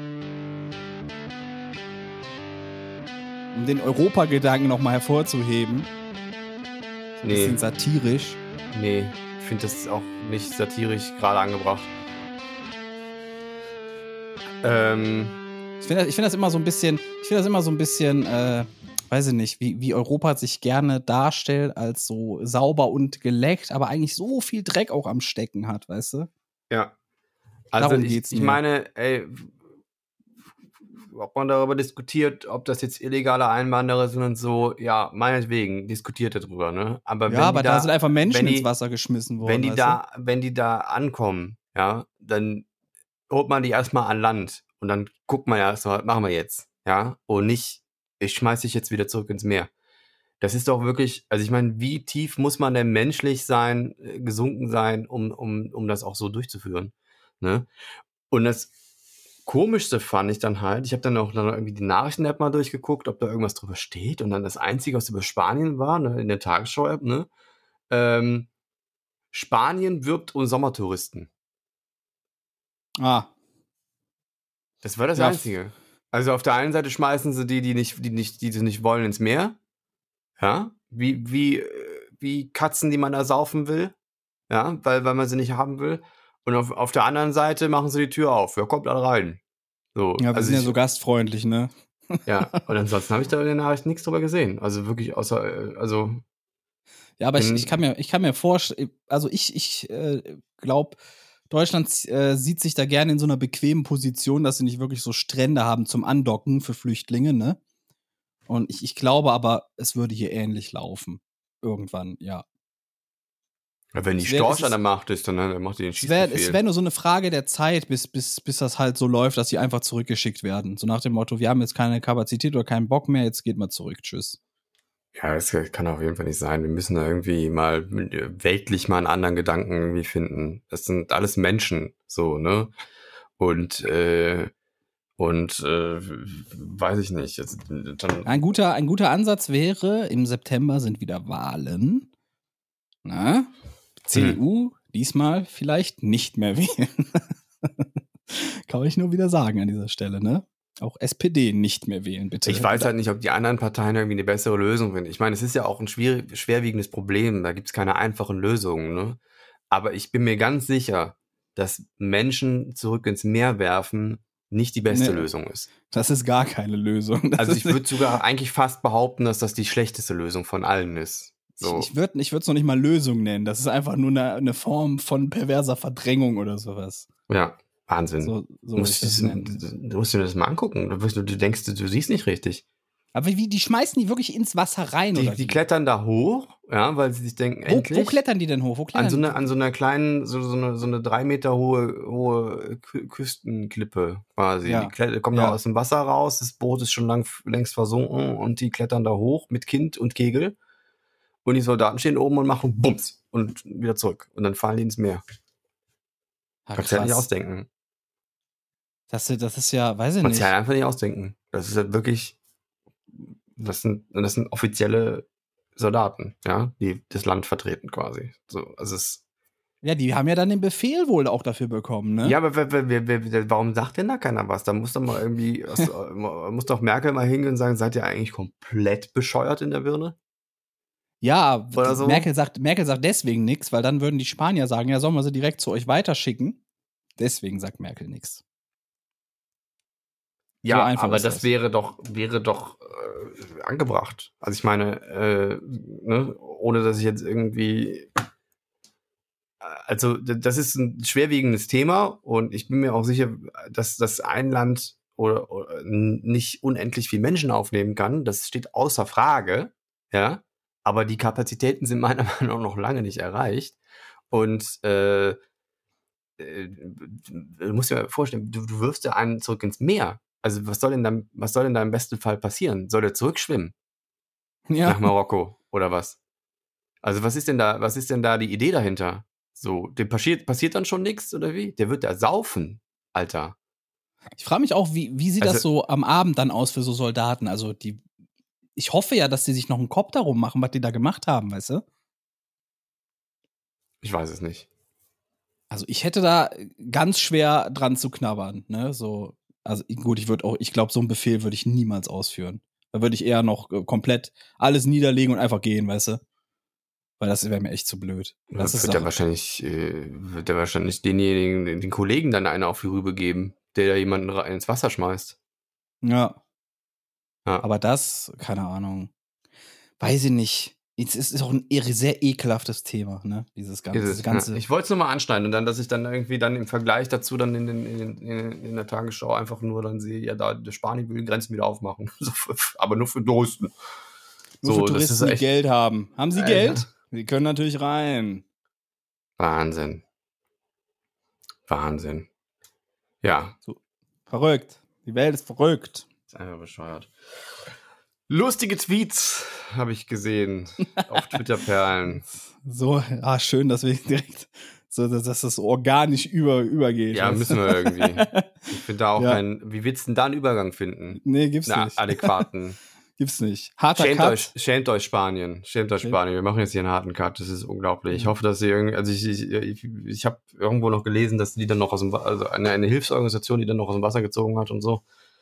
Um den Europagedanken noch mal hervorzuheben. Ein bisschen satirisch. Nee, ich finde das auch nicht satirisch gerade angebracht. Ich finde das immer so ein bisschen, weiß ich nicht, wie Europa sich gerne darstellt als so sauber und geleckt, aber eigentlich so viel Dreck auch am Stecken hat, weißt du? Ja. Also Darum geht's ich meine, ey, ob man darüber diskutiert, ob das jetzt illegale Einwanderer sind und so, ja, meinetwegen, diskutiert darüber, ne? Aber ja, aber da sind einfach Menschen ins Wasser geschmissen worden. Wenn die da ankommen, ja, dann holt man die erstmal an Land und dann guckt man ja erstmal, was machen wir jetzt, ja? Und nicht, ich schmeiß dich jetzt wieder zurück ins Meer. Das ist doch wirklich, also ich meine, wie tief muss man denn menschlich sein, gesunken sein, um das auch so durchzuführen, ne? Und das Komischste fand ich dann halt, ich habe dann auch irgendwie die Nachrichten-App mal durchgeguckt, ob da irgendwas drüber steht und dann das Einzige, was über Spanien war, ne, in der Tagesschau-App, ne, Spanien wirbt um Sommertouristen. Ah. Das war das Einzige. Also auf der einen Seite schmeißen sie die sie nicht wollen, ins Meer. Ja, wie Katzen, die man da saufen will. Ja, weil man sie nicht haben will. Und auf der anderen Seite machen sie die Tür auf. Ja, kommt da rein. So, Ja, wir also sind ja so gastfreundlich, ne? ja, und ansonsten habe ich da in der Nachricht nichts drüber gesehen. Also wirklich außer, Ja, aber ich kann mir vorstellen, also ich glaube, Deutschland sieht sich da gerne in so einer bequemen Position, dass sie nicht wirklich so Strände haben zum Andocken für Flüchtlinge, ne? Und ich glaube aber, es würde hier ähnlich laufen. Irgendwann, ja. wenn die Storch an der Macht ist, dann macht die den Es wäre Schießbefehl. nur so eine Frage der Zeit, bis das halt so läuft, dass sie einfach zurückgeschickt werden. So nach dem Motto, wir haben jetzt keine Kapazität oder keinen Bock mehr, jetzt geht mal zurück, tschüss. Ja, das kann auf jeden Fall nicht sein. Wir müssen da irgendwie mal weltlich mal einen anderen Gedanken irgendwie finden. Das sind alles Menschen, so, ne? Und weiß ich nicht. Dann Ein guter Ansatz wäre, im September sind wieder Wahlen. Na? CDU diesmal vielleicht nicht mehr wählen. Kann ich nur wieder sagen an dieser Stelle, ne? Auch SPD nicht mehr wählen, bitte. Ich weiß halt nicht, ob die anderen Parteien irgendwie eine bessere Lösung finden. Ich meine, es ist ja auch ein schwerwiegendes Problem. Da gibt es keine einfachen Lösungen, ne? Aber ich bin mir ganz sicher, dass Menschen zurück ins Meer werfen nicht die beste Lösung ist. Das ist gar keine Lösung. Also ich würde sogar eigentlich fast behaupten, dass das die schlechteste Lösung von allen ist. So. Ich würde es noch nicht mal Lösung nennen. Das ist einfach nur eine Form von perverser Verdrängung oder sowas. Ja, Wahnsinn. So du musst dir das mal angucken. Du denkst, du siehst nicht richtig. Aber die schmeißen die wirklich ins Wasser rein, oder die klettern da hoch, ja, weil sie sich denken, endlich. Wo klettern die denn hoch? An so einer kleinen, so eine 3 Meter hohe Küstenklippe quasi. Ja. Die kommen da aus dem Wasser raus, das Boot ist schon längst versunken und die klettern da hoch mit Kind und Kegel. Und die Soldaten stehen oben und machen Bums und wieder zurück. Und dann fallen die ins Meer. Kannst du ja nicht ausdenken. Das ist ja, weiß ich nicht. Kannst du ja einfach nicht ausdenken. Das ist halt wirklich, das sind offizielle Soldaten, ja, die das Land vertreten quasi. So, also ja, die haben ja dann den Befehl wohl auch dafür bekommen, ne? Ja, aber warum sagt denn da keiner was? Da muss doch mal irgendwie, muss doch Merkel mal hingehen und sagen, seid ihr eigentlich komplett bescheuert in der Birne? Ja, oder so? Merkel sagt deswegen nichts, weil dann würden die Spanier sagen, ja, sollen wir sie direkt zu euch weiterschicken? Deswegen sagt Merkel nichts. Ja, so aber das wäre doch angebracht. Also ich meine, ne, ohne dass ich jetzt irgendwie, also das ist ein schwerwiegendes Thema und ich bin mir auch sicher, dass das ein Land oder nicht unendlich viele Menschen aufnehmen kann. Das steht außer Frage, ja. Aber die Kapazitäten sind meiner Meinung nach noch lange nicht erreicht. Und du musst dir mal vorstellen, du wirfst ja einen zurück ins Meer. Also was soll denn da im besten Fall passieren? Soll der zurückschwimmen? Ja. Nach Marokko oder was? Also was ist denn da die Idee dahinter? So, dem passiert dann schon nichts oder wie? Der wird da saufen, Alter. Ich frage mich auch, wie sieht das so am Abend dann aus für so Soldaten? Also ich hoffe ja, dass die sich noch einen Kopf darum machen, was die da gemacht haben, weißt du? Ich weiß es nicht. Also ich hätte da ganz schwer dran zu knabbern, ne? So, also gut, ich glaube, so einen Befehl würde ich niemals ausführen. Da würde ich eher noch komplett alles niederlegen und einfach gehen, weißt du? Weil das wäre mir echt zu blöd. Das wird ja wahrscheinlich den Kollegen dann einen auf die Rübe geben, der da jemanden ins Wasser schmeißt. Ja. Aber das, keine Ahnung. Weiß ich nicht. Es ist auch ein sehr ekelhaftes Thema, ne? Dieses ganze. Ja. Ich wollte es nur mal anschneiden und dann, dass ich dann irgendwie dann im Vergleich dazu dann in der Tagesschau einfach nur dann sehe, ja, der Spanien will die Grenzen wieder aufmachen. Aber nur für Touristen. Nur für Touristen, die Geld haben. Haben sie Geld? Sie können natürlich rein. Wahnsinn. Ja. So. Verrückt. Die Welt ist verrückt. Ist einfach bescheuert. Lustige Tweets habe ich gesehen auf Twitter-Perlen. So, schön, dass wir direkt so, dass das organisch übergeht. Ja, müssen wir irgendwie. Ich finde da auch wie willst du denn da einen Übergang finden? Nee, gibt's nicht. Adäquaten. Gibt's nicht. Harter Cut. Schämt euch Spanien. Wir machen jetzt hier einen harten Cut. Das ist unglaublich. Ich hoffe, dass sie irgendwie, also ich habe irgendwo noch gelesen, dass die dann noch eine Hilfsorganisation, die dann noch aus dem Wasser gezogen hat und so.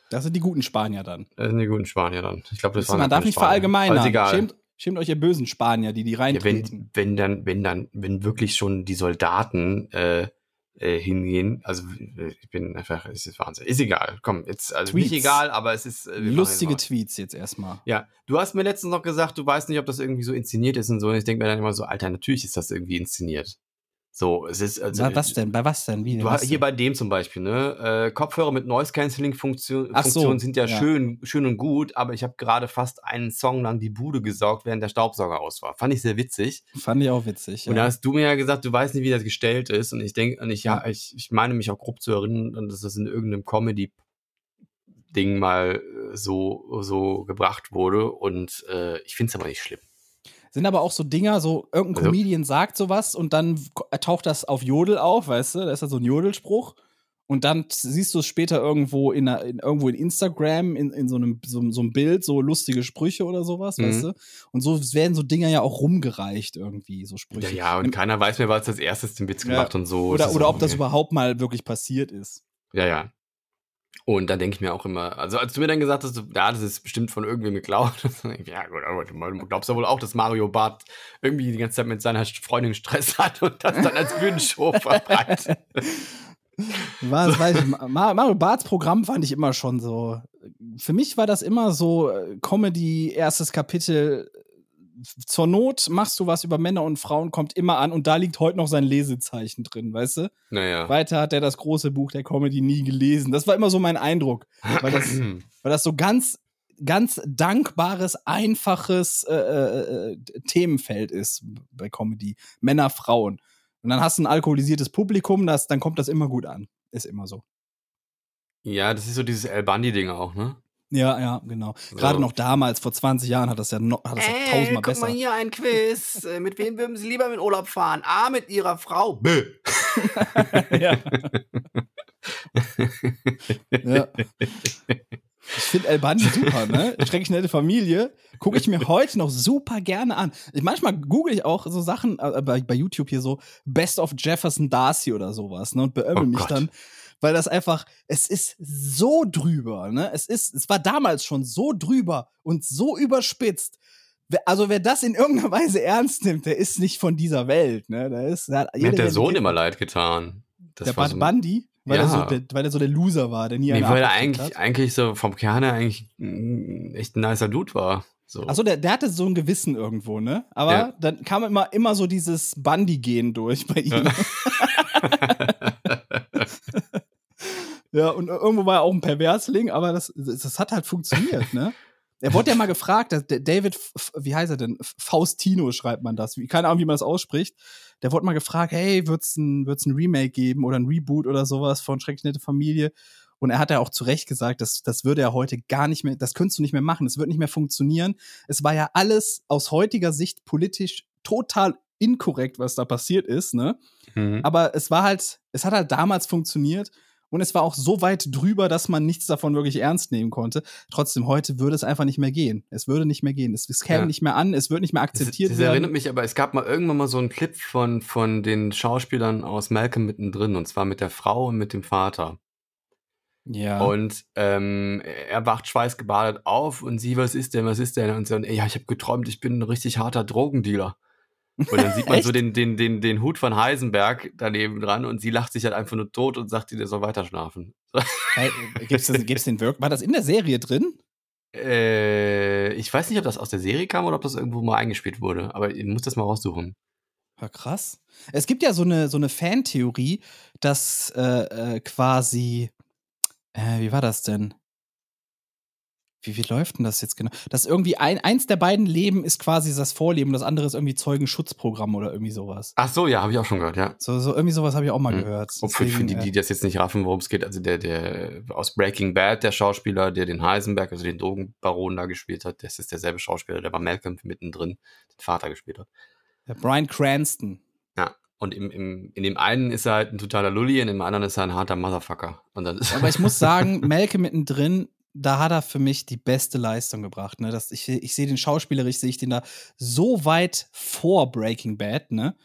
Das sind die guten Spanier dann. Das sind die guten Spanier dann. Ich glaube, das waren man darf nicht verallgemeinern. Egal. Schämt euch, ihr bösen Spanier, die reintreten. Ja, wenn wirklich schon die Soldaten hingehen, also ich bin einfach, es ist Wahnsinn. Ist egal, komm, jetzt, also Tweets. nicht egal, aber es ist Lustige Tweets jetzt erstmal. Ja, du hast mir letztens noch gesagt, du weißt nicht, ob das irgendwie so inszeniert ist und so, und ich denke mir dann immer so, Alter, natürlich ist das irgendwie inszeniert. So, es ist, also. Was denn? Bei was denn? Wie? Du hast hier bei dem zum Beispiel, ne? Kopfhörer mit Noise-Canceling-Funktion sind ja schön und gut, aber ich habe gerade fast einen Song lang die Bude gesaugt, während der Staubsauger aus war. Fand ich sehr witzig. Fand ich auch witzig, ja. Und da hast du mir ja gesagt, du weißt nicht, wie das gestellt ist. Und ich denke, ich meine mich auch grob zu erinnern, dass das in irgendeinem Comedy-Ding mal so gebracht wurde. Und ich finde es aber nicht schlimm. Sind aber auch so Dinger, so irgendein Comedian sagt sowas und dann taucht das auf Jodel auf, weißt du? Da ist da so ein Jodelspruch und dann siehst du es später irgendwo in Instagram in so einem Bild, so lustige Sprüche oder sowas, weißt du? Und so werden so Dinger ja auch rumgereicht irgendwie, so Sprüche. Ja, und keiner weiß mehr, was als erstes den Witz gemacht und so. Oder ob das überhaupt mal wirklich passiert ist. Ja. Und da denke ich mir auch immer, also als du mir dann gesagt hast, das ist bestimmt von irgendwem geklaut, ja gut, aber du glaubst ja wohl auch, dass Mario Barth irgendwie die ganze Zeit mit seiner Freundin Stress hat und das dann als Bühnenshow verbreitet. Mario Barths Programm fand ich immer schon so, für mich war das immer so Comedy, erstes Kapitel, zur Not machst du was über Männer und Frauen, kommt immer an und da liegt heute noch sein Lesezeichen drin, weißt du? Naja. Weiter hat er das große Buch der Comedy nie gelesen. Das war immer so mein Eindruck, weil das so ganz, ganz dankbares, einfaches Themenfeld ist bei Comedy. Männer, Frauen. Und dann hast du ein alkoholisiertes Publikum, dann kommt das immer gut an. Ist immer so. Ja, das ist so dieses El Bandi-Ding auch, ne? Ja, genau. So. Gerade noch damals, vor 20 Jahren, hat das ja tausendmal besser. Guck mal hier, ein Quiz. Mit wem würden Sie lieber in Urlaub fahren? A, mit Ihrer Frau. B. Ja. Ich finde El Bandi super, ne? Schrecklich nette Familie. Gucke ich mir heute noch super gerne an. Manchmal google ich auch so Sachen bei YouTube hier so Best of Jefferson Darcy oder sowas, ne? Und beömmel mich dann. Weil das einfach, es ist so drüber, ne? Es war damals schon so drüber und so überspitzt. Also wer das in irgendeiner Weise ernst nimmt, der ist nicht von dieser Welt, ne? Mir hat der Sohn immer leid getan. Der Bud Bundy? Weil er so der Loser war, der nie einen weil er eigentlich so vom Kern her eigentlich echt ein nicer Dude war. So. Achso, der hatte so ein Gewissen irgendwo, ne? Aber dann kam immer so dieses Bundy-Gen durch bei ihm. Ja, und irgendwo war er auch ein Perversling, aber das hat halt funktioniert, ne? Er wurde ja mal gefragt, David, wie heißt er denn? Faustino schreibt man das. Keine Ahnung, wie man das ausspricht. Der wurde mal gefragt, hey, wird's ein Remake geben oder ein Reboot oder sowas von Schrecklich nette Familie? Und er hat ja auch zu Recht gesagt, das würde er heute gar nicht mehr, das könntest du nicht mehr machen, das wird nicht mehr funktionieren. Es war ja alles aus heutiger Sicht politisch total inkorrekt, was da passiert ist, ne? Mhm. Aber es hat halt damals funktioniert. Und es war auch so weit drüber, dass man nichts davon wirklich ernst nehmen konnte. Trotzdem, heute würde es einfach nicht mehr gehen. Es würde nicht mehr gehen. Es käme nicht mehr an, es wird nicht mehr akzeptiert werden. Das erinnert mich, aber es gab mal irgendwann mal so einen Clip von den Schauspielern aus Malcolm mittendrin. Und zwar mit der Frau und mit dem Vater. Ja. Und er wacht schweißgebadet auf und sie, was ist denn? Und so, ja, ich habe geträumt, ich bin ein richtig harter Drogendealer. Und dann sieht man so den Hut von Heisenberg daneben dran und sie lacht sich halt einfach nur tot und sagt, der soll weiter schlafen. Gibt's den Work? War das in der Serie drin? Ich weiß nicht, ob das aus der Serie kam oder ob das irgendwo mal eingespielt wurde, aber ich muss das mal raussuchen. Ja, krass. Es gibt ja so eine Fantheorie, dass quasi, wie war das denn? Wie läuft denn das jetzt genau? Dass irgendwie eins der beiden Leben ist quasi das Vorleben, das andere ist irgendwie Zeugenschutzprogramm oder irgendwie sowas. Ach so, ja, habe ich auch schon gehört, ja. So irgendwie sowas habe ich auch mal gehört. Für die das jetzt nicht raffen, worum es geht, also der aus Breaking Bad, der Schauspieler, der den Heisenberg, also den Drogenbaron da gespielt hat, das ist derselbe Schauspieler, der bei Malcolm mittendrin den Vater gespielt hat. Der Bryan Cranston. Ja. Und in dem einen ist er halt ein totaler Lulli, in dem anderen ist er ein harter Motherfucker. Und dann ist aber ich muss sagen, Malcolm mittendrin, da hat er für mich die beste Leistung gebracht. Ne? Ich sehe den schauspielerisch, sehe ich den da so weit vor Breaking Bad, ne?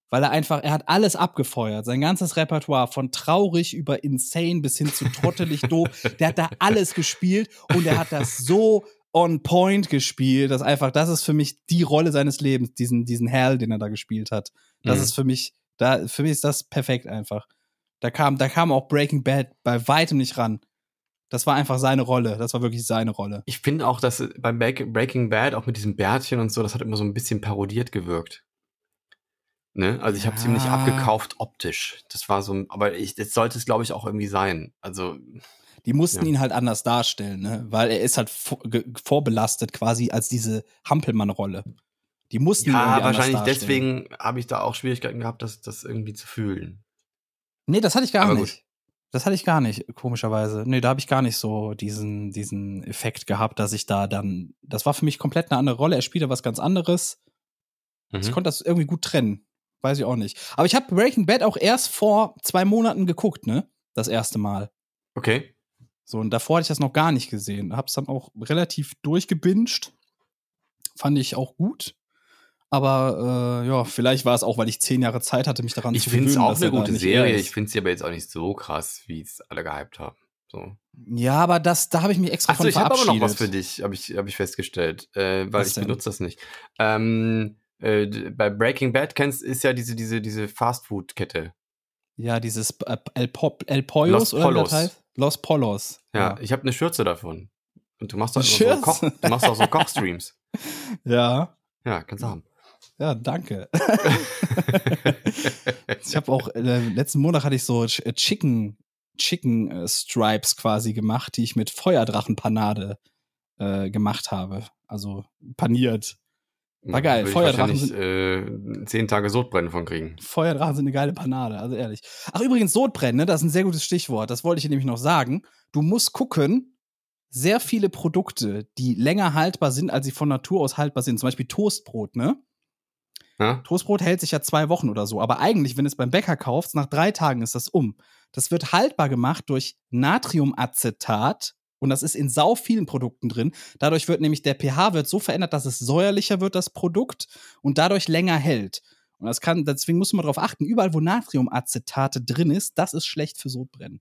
Weil er hat alles abgefeuert. Sein ganzes Repertoire von traurig über insane bis hin zu trottelig doof. Der hat da alles gespielt und er hat das so on point gespielt, dass das ist für mich die Rolle seines Lebens, diesen Hal, den er da gespielt hat. Das ist für mich ist das perfekt einfach. Da kam auch Breaking Bad bei weitem nicht ran. Das war einfach seine Rolle. Das war wirklich seine Rolle. Ich finde auch, dass beim Breaking Bad, auch mit diesem Bärtchen und so, das hat immer so ein bisschen parodiert gewirkt. Ne? Also ich habe es ihm nicht abgekauft optisch. Das war so, aber das sollte es, glaube ich, auch irgendwie sein. Also die mussten ihn halt anders darstellen, ne? Weil er ist halt vorbelastet quasi als diese Hampelmann-Rolle. Die mussten ihn irgendwie anders darstellen. Ja, wahrscheinlich deswegen habe ich da auch Schwierigkeiten gehabt, das irgendwie zu fühlen. Nee, das hatte ich gar nicht. Das hatte ich gar nicht, komischerweise. Nee, da habe ich gar nicht so diesen Effekt gehabt, dass ich das war für mich komplett eine andere Rolle. Er spielte was ganz anderes. Ich konnte das irgendwie gut trennen. Weiß ich auch nicht. Aber ich habe Breaking Bad auch erst vor 2 Monaten geguckt, ne? Das erste Mal. Okay. So, und davor hatte ich das noch gar nicht gesehen. Hab's dann auch relativ durchgebinged. Fand ich auch gut. Aber vielleicht war es auch, weil ich 10 Jahre Zeit hatte, mich daran zu gewöhnen. Ich finde es auch eine gute Serie. Ich finde sie aber jetzt auch nicht so krass, wie es alle gehypt haben. So. Ja, aber da habe ich mich extra von verabschiedet. Ich habe aber noch was für dich, habe ich festgestellt, weil ich benutze das nicht. Bei Breaking Bad ist ja diese Fastfood-Kette. Ja, dieses El Pollos oder wie das heißt? Los Pollos. Ja, ich habe eine Schürze davon. Und du machst auch so Kochstreams. Ja. Ja, kannst du haben. Ja, danke. Ich habe auch, letzten Monat hatte ich so Chicken Stripes quasi gemacht, die ich mit Feuerdrachenpanade gemacht habe. Also paniert. War geil. Feuerdrachen sind 10 Tage Sodbrennen von kriegen. Feuerdrachen sind eine geile Panade, also ehrlich. Ach, übrigens, Sodbrennen, ne? Das ist ein sehr gutes Stichwort. Das wollte ich dir nämlich noch sagen. Du musst gucken, sehr viele Produkte, die länger haltbar sind, als sie von Natur aus haltbar sind. Zum Beispiel Toastbrot, ne? Ja? Toastbrot hält sich ja 2 Wochen oder so. Aber eigentlich, wenn du es beim Bäcker kaufst, nach 3 Tagen ist das um. Das wird haltbar gemacht durch Natriumacetat. Und das ist in sau vielen Produkten drin. Dadurch wird nämlich der pH-Wert so verändert, dass es säuerlicher wird, das Produkt, und dadurch länger hält. Und deswegen muss man darauf achten, überall, wo Natriumacetate drin ist, das ist schlecht für Sodbrennen.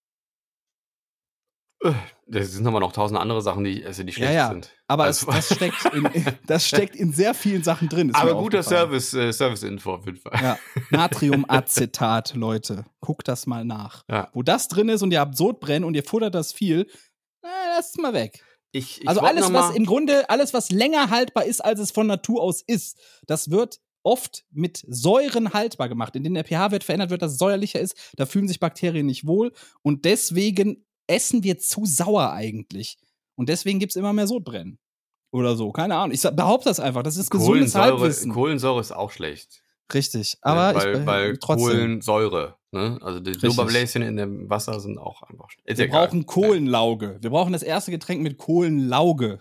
Das sind aber noch 1000 andere Sachen, die schlecht sind. Aber also, das steckt in sehr vielen Sachen drin. Aber guter Service-Info auf jeden Fall. Ja, Natriumacetat, Leute. Guckt das mal nach. Ja. Wo das drin ist und ihr habt Sodbrennen und ihr futtert das viel, lasst es mal weg. Also alles, was länger haltbar ist, als es von Natur aus ist, das wird oft mit Säuren haltbar gemacht, in denen der pH-Wert verändert wird, dass es säuerlicher ist. Da fühlen sich Bakterien nicht wohl und deswegen essen wir zu sauer eigentlich. Und deswegen gibt es immer mehr Sodbrennen. Oder so, keine Ahnung. Ich behaupte das einfach. Das ist gesundes Halbwissen. Kohlensäure ist auch schlecht. Richtig. Aber weil trotzdem. Kohlensäure, ne? Also die Blubberbläschen in dem Wasser sind auch einfach schlecht. Wir brauchen Kohlenlauge. Wir brauchen das erste Getränk mit Kohlenlauge.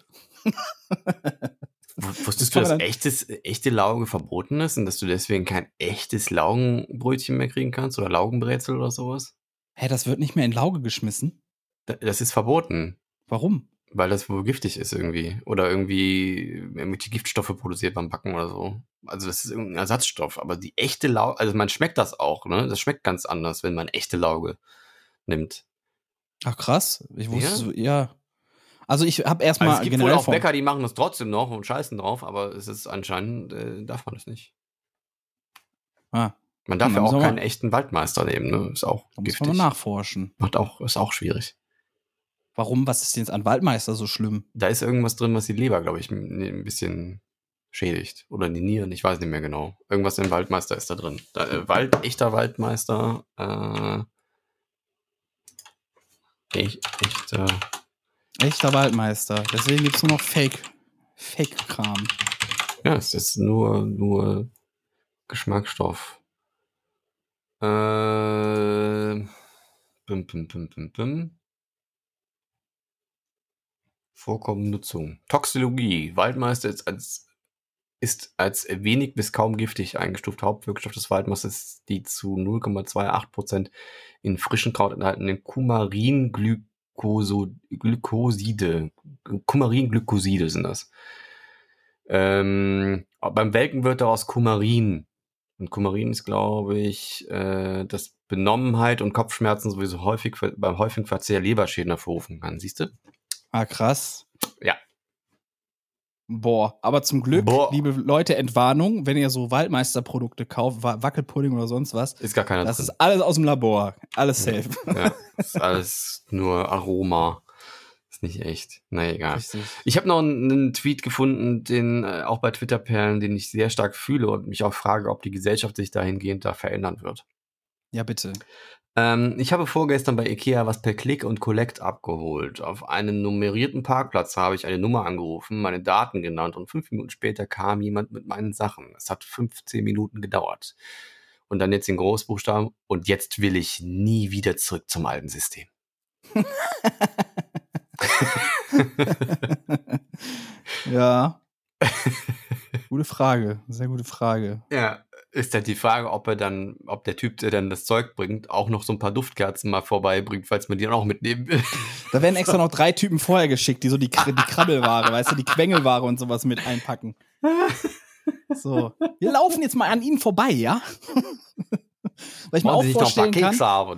Wusstest du, dass echte Lauge verboten ist und dass du deswegen kein echtes Laugenbrötchen mehr kriegen kannst oder Laugenbrezel oder sowas? Hä, das wird nicht mehr in Lauge geschmissen? Das ist verboten. Warum? Weil das wohl giftig ist irgendwie. Oder irgendwie irgendwelche Giftstoffe produziert beim Backen oder so. Also das ist irgendein Ersatzstoff. Aber die echte Lauge, also man schmeckt das auch, ne? Das schmeckt ganz anders, wenn man echte Lauge nimmt. Ach krass. Ich wusste ja. Also ich habe erstmal es gibt wohl auch Bäcker, die machen das trotzdem noch und scheißen drauf, aber es ist anscheinend, darf man das nicht. Man darf ja auch keinen echten Waldmeister nehmen, ne? Ist auch giftig. Muss man mal nachforschen. Ist auch schwierig. Warum? Was ist denn jetzt an Waldmeister so schlimm? Da ist irgendwas drin, was die Leber, glaube ich, ein bisschen schädigt. Oder die Nieren, ich weiß nicht mehr genau. Irgendwas im Waldmeister ist da drin. Echter Waldmeister. Echter Waldmeister. Deswegen gibt es nur noch Fake-Kram. Ja, es ist nur Geschmacksstoff. Vorkommen, Nutzung. Toxologie. Waldmeister ist als wenig bis kaum giftig eingestuft. Hauptwirkstoff des Waldmeisters ist die zu 0,28% in frischem Kraut enthaltenen Kumarin-Glykoside. Kumarin-Glykoside sind das. Beim Welken wird daraus Kumarin Und Kumarin ist, glaube ich, dass Benommenheit und Kopfschmerzen sowieso beim häufigen Verzehr Leberschäden hervorrufen kann. Siehst du? Ah, krass. Ja. Boah, aber zum Glück, liebe Leute, Entwarnung, wenn ihr so Waldmeisterprodukte kauft, Wackelpudding oder sonst was, ist gar keiner das drin. ist alles aus dem Labor. Alles safe. Ja, ist alles nur Aroma. Ist nicht echt. Na egal. Richtig. Ich habe noch einen Tweet gefunden, den auch bei Twitter-Perlen, den ich sehr stark fühle und mich auch frage, ob die Gesellschaft sich dahingehend da verändern wird. Ja, bitte. Ich habe vorgestern bei Ikea was per Click und Collect abgeholt. Auf einem nummerierten Parkplatz habe ich eine Nummer angerufen, meine Daten genannt und 5 Minuten später kam jemand mit meinen Sachen. Es hat 15 Minuten gedauert. Und dann jetzt in Großbuchstaben. Und jetzt will ich nie wieder zurück zum alten System. Ja. Gute Frage. Sehr gute Frage. Ja, ist halt die Frage, ob der Typ, der dann das Zeug bringt, auch noch so ein paar Duftkerzen mal vorbeibringt, falls man die dann auch mitnehmen will. Da werden extra noch 3 Typen vorher geschickt, die so die Krabbelware, weißt du, die Quengelware und sowas mit einpacken. So. Wir laufen jetzt mal an ihnen vorbei, ja? Weil ich mir auch vorstellen kann,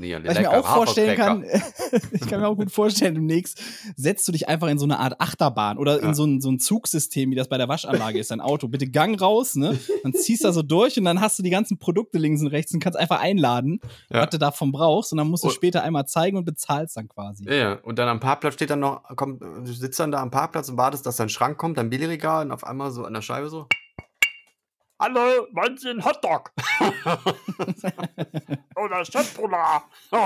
ich kann mir auch gut vorstellen, demnächst setzt du dich einfach in so eine Art Achterbahn oder in so ein Zugsystem, wie das bei der Waschanlage ist, dein Auto. Bitte Gang raus, ne? Dann ziehst du da so durch und dann hast du die ganzen Produkte links und rechts und kannst einfach einladen, was du davon brauchst und dann musst du später einmal zeigen und bezahlst dann quasi. Ja, und dann am Parkplatz steht dann noch, du sitzt dann da am Parkplatz und wartest, dass dein Schrank kommt, dein Billigregal und auf einmal so an der Scheibe so: Hallo, wollen Sie einen Hotdog? Oder Schöttbullar?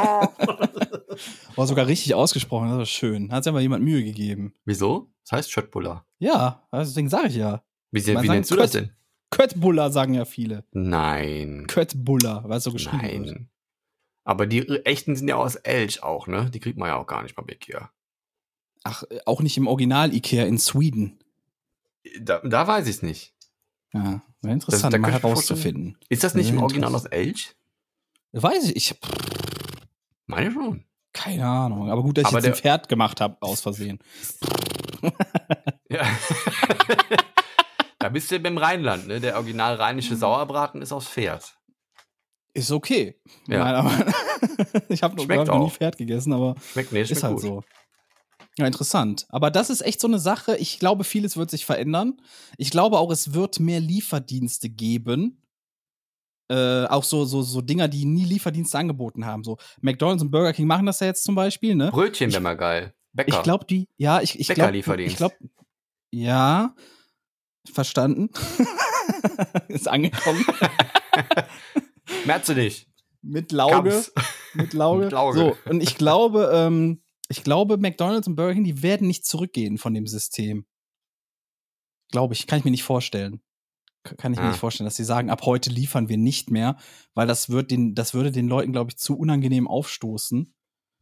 Oh, sogar richtig ausgesprochen, das ist schön. Hat sich aber jemand Mühe gegeben. Wieso? Das heißt Schöttbullar. Ja, deswegen sage ich ja. Wie nennst du das denn? Köttbullar sagen ja viele. Nein. Köttbullar, weil es so geschrieben wird. Aber die echten sind ja aus Elch auch, ne? Die kriegt man ja auch gar nicht beim Ikea. Ach, auch nicht im Original Ikea in Sweden. Da weiß ich es nicht. Ja, wäre interessant, mal herauszufinden. Ist das nicht im Original aus Elch? Weiß ich. Meine schon. Keine Ahnung. Aber gut, dass ich jetzt ein Pferd gemacht habe, aus Versehen. Ja. Da bist du beim Rheinland, ne? Der original rheinische Sauerbraten ist aus Pferd. Ist okay. Ja. Nein, aber ich habe noch nie Pferd gegessen, aber schmeckt ist halt gut. So. Ja, interessant. Aber das ist echt so eine Sache. Ich glaube, vieles wird sich verändern. Ich glaube auch, es wird mehr Lieferdienste geben. Auch so Dinger, die nie Lieferdienste angeboten haben. So McDonald's und Burger King machen das ja jetzt zum Beispiel, ne? Brötchen wäre mal geil. Bäcker. Ich glaube, Bäcker-Lieferdienst. Ja, verstanden. Ist angekommen. Merkst du nicht? Mit Lauge. Mit Lauge. So, und ich glaube, McDonald's und Burger King, die werden nicht zurückgehen von dem System. Glaube ich, kann ich mir nicht vorstellen. Kann ich mir nicht vorstellen, dass sie sagen, ab heute liefern wir nicht mehr, weil das würde den Leuten, glaube ich, zu unangenehm aufstoßen.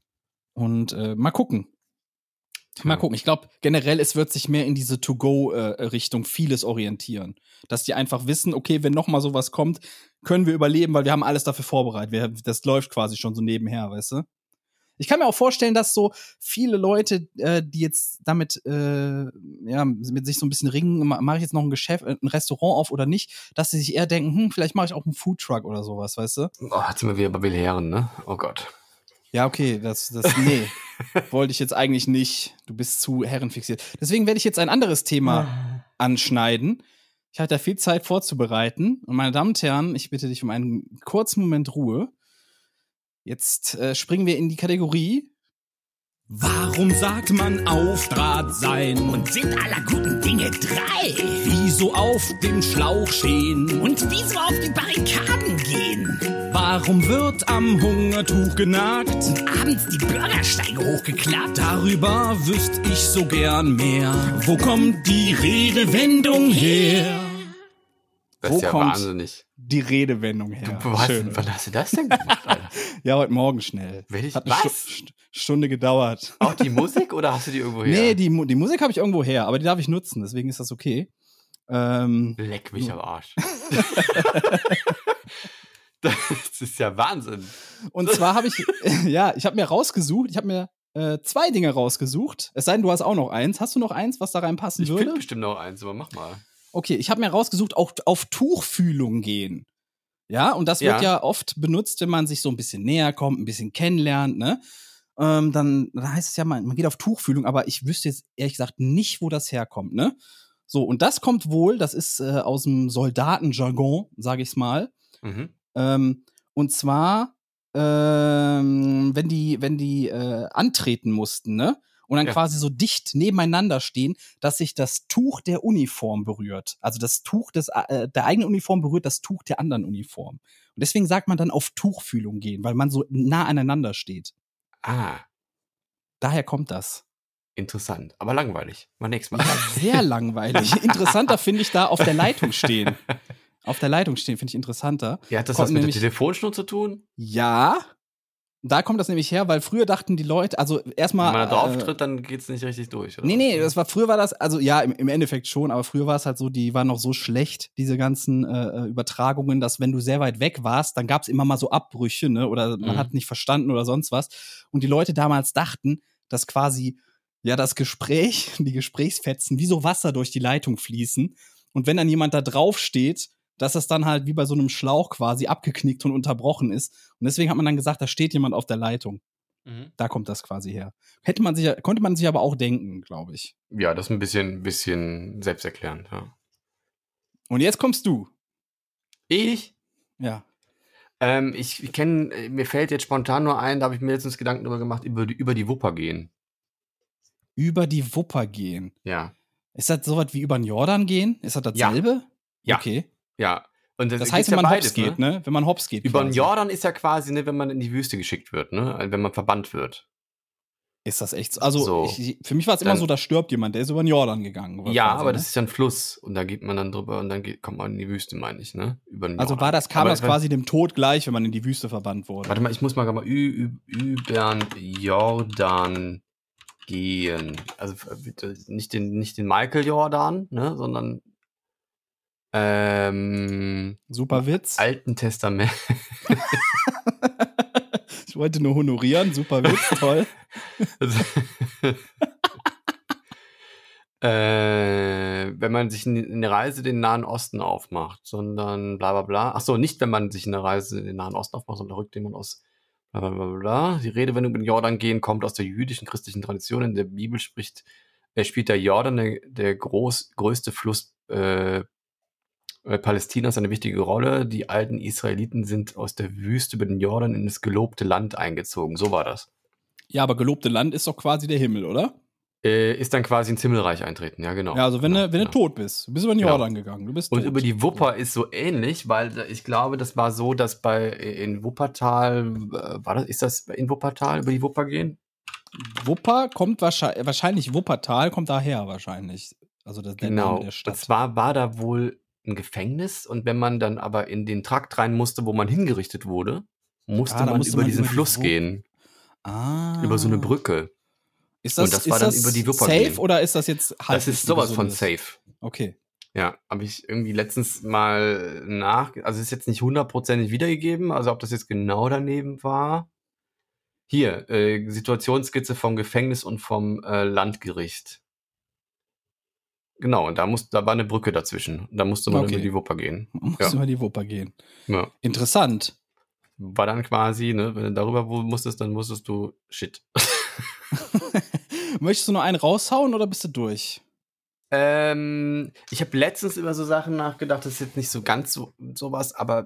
Und mal gucken. Mal gucken. Ich glaube, generell, es wird sich mehr in diese To-Go-Richtung vieles orientieren. Dass die einfach wissen, okay, wenn noch mal sowas kommt, können wir überleben, weil wir haben alles dafür vorbereitet. Das läuft quasi schon so nebenher, weißt du? Ich kann mir auch vorstellen, dass so viele Leute, die jetzt damit mit sich so ein bisschen ringen, mache ich jetzt noch ein Geschäft, ein Restaurant auf oder nicht, dass sie sich eher denken, vielleicht mache ich auch einen Foodtruck oder sowas, weißt du? Oh, jetzt sind wir wieder bei Will Herren, ne? Oh Gott. Ja, okay, nee, wollte ich jetzt eigentlich nicht. Du bist zu herrenfixiert. Deswegen werde ich jetzt ein anderes Thema anschneiden. Ich hatte da viel Zeit vorzubereiten. Und meine Damen und Herren, ich bitte dich um einen kurzen Moment Ruhe. Jetzt springen wir in die Kategorie. Warum sagt man auf Draht sein und sind aller guten Dinge 3? Wieso auf dem Schlauch stehen und wieso auf die Barrikaden gehen? Warum wird am Hungertuch genagt und abends die Bürgersteige hochgeklappt? Darüber wüsste ich so gern mehr. Wo kommt die Redewendung her? Das ist ja wahnsinnig. Die Redewendung her. Wann hast du das denn gemacht, Alter? Ja, heute Morgen schnell. Hat eine Stunde gedauert. Auch die Musik oder hast du die irgendwo her? Nee, die Musik habe ich irgendwo her, aber die darf ich nutzen, deswegen ist das okay. Leck mich am Arsch. Das ist ja Wahnsinn. Und zwar habe ich, ich habe mir rausgesucht, 2 Dinge rausgesucht. Es sei denn, du hast auch noch eins. Hast du noch eins, was da reinpassen würde? Ich finde bestimmt noch eins, aber mach mal. Okay, ich habe mir rausgesucht, auch auf Tuchfühlung gehen. Ja, und das wird ja oft benutzt, wenn man sich so ein bisschen näher kommt, ein bisschen kennenlernt, ne? Dann heißt es ja, man geht auf Tuchfühlung, aber ich wüsste jetzt ehrlich gesagt nicht, wo das herkommt, ne? So, und das kommt wohl, das ist aus dem Soldatenjargon, sage ich's mal. Mhm. Und zwar, wenn die antreten mussten, ne? Und dann quasi so dicht nebeneinander stehen, dass sich das Tuch der Uniform berührt. Also das Tuch der eigenen Uniform berührt das Tuch der anderen Uniform. Und deswegen sagt man dann auf Tuchfühlung gehen, weil man so nah aneinander steht. Ah. Daher kommt das. Interessant, aber langweilig. Mal nächstes Mal. Ja, sehr langweilig. Interessanter finde ich da auf der Leitung stehen. Auf der Leitung stehen finde ich interessanter. Ja, hat das Kommt was mit der nämlich- Telefonschnur zu tun? Ja, da kommt das nämlich her, weil früher dachten die Leute, also erstmal. Wenn man da drauf tritt, dann geht's nicht richtig durch, oder? Nee, früher war das, also ja, im Endeffekt schon, aber früher war es halt so, die waren noch so schlecht, diese ganzen Übertragungen, dass wenn du sehr weit weg warst, dann gab's immer mal so Abbrüche, ne, oder man hat nicht verstanden oder sonst was. Und die Leute damals dachten, dass quasi, ja, das Gespräch, die Gesprächsfetzen wie so Wasser durch die Leitung fließen. Und wenn dann jemand da drauf steht, dass das dann halt wie bei so einem Schlauch quasi abgeknickt und unterbrochen ist. Und deswegen hat man dann gesagt, da steht jemand auf der Leitung. Mhm. Da kommt das quasi her. Konnte man sich aber auch denken, glaube ich. Ja, das ist ein bisschen selbsterklärend, ja. Und jetzt kommst du. Ich? Ja. Mir fällt jetzt spontan nur ein, da habe ich mir letztens Gedanken darüber gemacht, über die Wupper gehen. Über die Wupper gehen. Ja. Ist das sowas wie über den Jordan gehen? Ist das dasselbe? Ja. Okay. Ja. Und Das heißt, wenn man hops geht, ne? Wenn man hops geht. Über den quasi. Jordan ist ja quasi, ne, wenn man in die Wüste geschickt wird, ne? Also wenn man verbannt wird. Ist das echt so? Also, So. für mich war es immer Dann- so, da stirbt jemand, der ist über den Jordan gegangen. Ja, quasi, aber ne? das ist ja ein Fluss. Und da geht man dann drüber und dann kommt man in die Wüste, meine ich, ne? Über den Also Jordan. kam Aber das quasi dem Tod gleich, wenn man in die Wüste verbannt wurde. Warte mal, ich muss mal über den Jordan gehen. Also bitte nicht den Michael Jordan, ne, sondern Super Witz. Alten Testament. Ich wollte nur honorieren. Super Witz, toll. Wenn man sich eine Reise in den Nahen Osten aufmacht, sondern bla bla bla. Achso, nicht wenn man sich eine Reise in den Nahen Osten aufmacht, sondern rückt jemand aus bla bla bla bla. Die Redewendung in Jordan gehen kommt aus der jüdischen christlichen Tradition. In der Bibel spielt der Jordan, der größte Fluss Palästinas, eine wichtige Rolle. Die alten Israeliten sind aus der Wüste über den Jordan in das gelobte Land eingezogen. So war das. Ja, aber gelobte Land ist doch quasi der Himmel, oder? Ist dann quasi ins Himmelreich eintreten, ja, genau. Ja, also wenn genau, du tot bist. Du bist über den Genau. Jordan gegangen. Du bist tot. Und über die Wupper ist so ähnlich, weil ich glaube, das war so, dass in Wuppertal, ist das in Wuppertal, über die Wupper gehen? Wupper kommt wahrscheinlich Wuppertal kommt daher wahrscheinlich. Also der Name Genau. der Und Stadt. zwar war da wohl ein Gefängnis und wenn man dann aber in den Trakt rein musste, wo man hingerichtet wurde, musste da man musste über man diesen über die Fluss gehen. Ah. Über so eine Brücke. Ist Und das war dann über die Wupper safe gehen. oder ist das jetzt halb? Das ist sowas von safe. Okay. Ja, habe ich irgendwie letztens mal also ist jetzt nicht 100%ig wiedergegeben, also ob das jetzt genau daneben war. Hier, Situationsskizze vom Gefängnis und vom Landgericht. Genau, und da war eine Brücke dazwischen. Da musste man Okay. über die Wupper gehen. Man muss Ja. über die Wupper gehen. Ja. Interessant. War dann quasi, ne, wenn du darüber musstest, dann musstest du shit. Möchtest du noch einen raushauen oder bist du durch? Ich habe letztens über so Sachen nachgedacht, das ist jetzt nicht so ganz sowas, aber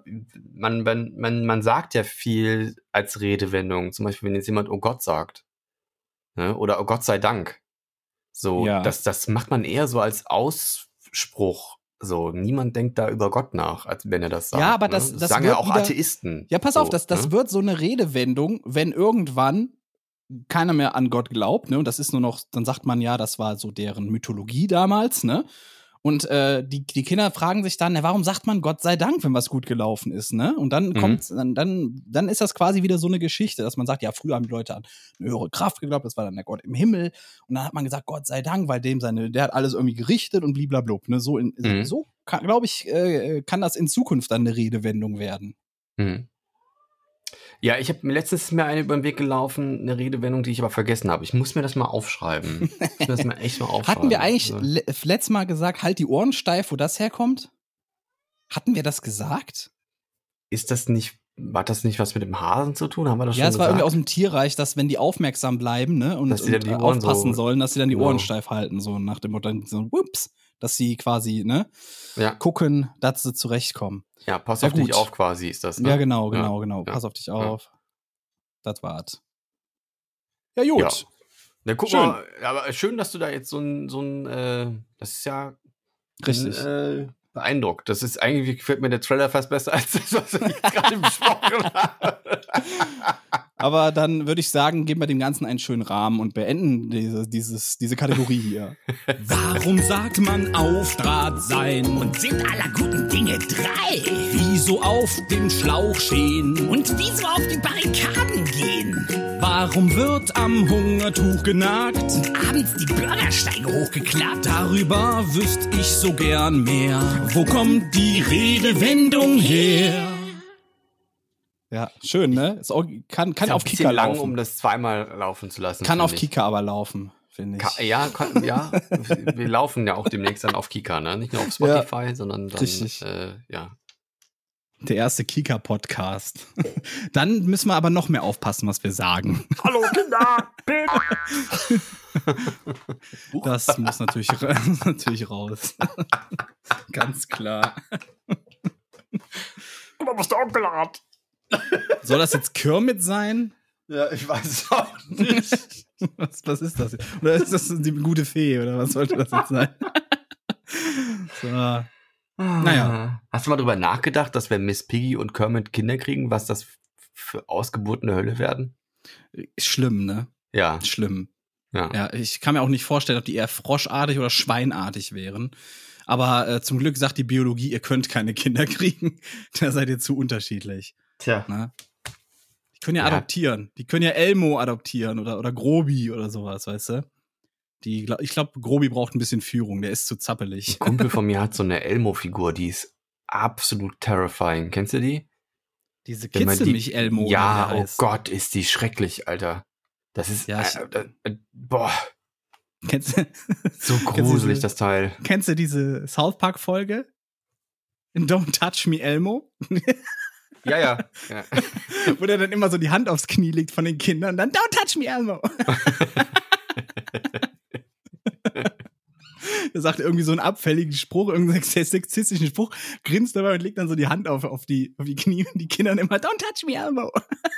man sagt ja viel als Redewendung. Zum Beispiel, wenn jetzt jemand Oh Gott sagt, ne? Oder Oh Gott sei Dank. So, Ja. das macht man eher so als Ausspruch. So, niemand denkt da über Gott nach, als wenn er das sagt. Ja, aber ne? das sagen wird ja auch wieder- Atheisten. Ja, pass so, auf, das ne? wird so eine Redewendung, wenn irgendwann keiner mehr an Gott glaubt, ne? Und das ist nur noch, dann sagt man ja, das war so deren Mythologie damals, ne? Und die Kinder fragen sich dann, warum sagt man Gott sei Dank, wenn was gut gelaufen ist, ne? Und dann kommt, dann ist das quasi wieder so eine Geschichte, dass man sagt, ja, früher haben die Leute an eine höhere Kraft geglaubt, das war dann der Gott im Himmel. Und dann hat man gesagt, Gott sei Dank, weil der hat alles irgendwie gerichtet und bliblablub, ne? So glaube ich, kann das in Zukunft dann eine Redewendung werden. Mhm. Ja, letztens ist mir eine über den Weg gelaufen, eine Redewendung, die ich aber vergessen habe. Ich muss mir das mal aufschreiben. Ich muss mir das mal echt mal aufschreiben. Hatten wir eigentlich Also, letztes Mal gesagt, halt die Ohren steif, wo das herkommt? Hatten wir das gesagt? Hat das nicht was mit dem Hasen zu tun? Haben wir das schon Ja, es war gesagt? irgendwie aus dem Tierreich, dass wenn die aufmerksam bleiben, ne, und Dass die dann die Ohren aufpassen so- sollen, dass sie dann die Genau. Ohren steif halten, so nach dem Motto, so, whoops, dass sie quasi, ne, Ja. gucken, dass sie zurechtkommen. Ja, pass Ja, auf dich gut. auf quasi ist das, ne? Ja, genau. Ja. Pass auf dich auf. Das war's. Ja, gut. Ja. Na, guck Schön. mal, aber schön, dass du da jetzt das ist ja Richtig. beeindruckt. Das ist eigentlich, gefällt mir der Trailer fast besser als das, was ich jetzt gerade besprochen habe. Aber dann würde ich sagen, geben wir dem Ganzen einen schönen Rahmen und beenden diese Kategorie hier. Warum sagt man auf Draht sein? Und sind aller guten Dinge drei? Wieso auf dem Schlauch stehen? Und wieso auf die Barrikaden gehen? Warum wird am Hungertuch genagt? Und abends die Bürgersteige hochgeklappt? Darüber wüsste ich so gern mehr. Wo kommt die Redewendung her? Ja, schön, ne? Kann Ist auf ein bisschen Kika lang, laufen. um das zweimal laufen zu lassen. Kann finde auf ich. Kika aber laufen, finde ich. Ja, wir laufen ja auch demnächst dann auf Kika, ne? Nicht nur auf Spotify, sondern dann, richtig. ja. Der erste Kika-Podcast. Dann müssen wir aber noch mehr aufpassen, was wir sagen. Hallo Kinder! Das muss natürlich, natürlich raus. Ganz klar. Was der Onkel hat. Soll das jetzt Kermit sein? Ja, ich weiß es auch nicht. Was ist das? Oder ist das die gute Fee? Oder was sollte das jetzt sein? So. Naja. Hast du mal drüber nachgedacht, dass wenn Miss Piggy und Kermit Kinder kriegen, was das für Ausgeburten der Hölle werden? Schlimm, ne? Ja. Schlimm. Ja. Ja, ich kann mir auch nicht vorstellen, ob die eher froschartig oder schweinartig wären. Aber zum Glück sagt die Biologie, ihr könnt keine Kinder kriegen. Da seid ihr zu unterschiedlich. Tja. Ne? Die können ja Ja. adoptieren. Die können ja Elmo adoptieren oder Grobi oder sowas, weißt du? Ich glaube, Grobi braucht ein bisschen Führung. Der ist zu zappelig. Ein Kumpel von mir hat so eine Elmo-Figur, die ist absolut terrifying. Kennst du die? Diese Wenn man Kitzel mich Elmo. Ja, oder wie der oh heißt. Gott, ist die schrecklich, Alter. Das ist, Ja, boah, Kennst du, so Kennst du gruselig, diese- das Teil. kennst du diese South Park-Folge? Don't Touch Me Elmo? Ja, ja. Wo der dann immer so die Hand aufs Knie legt von den Kindern und dann Don't touch me, Elmo. Er sagt irgendwie so einen abfälligen Spruch, irgendeinen sexistischen Spruch, grinst dabei und legt dann so die Hand auf die Knie und die Kinder dann immer Don't touch me, Elmo.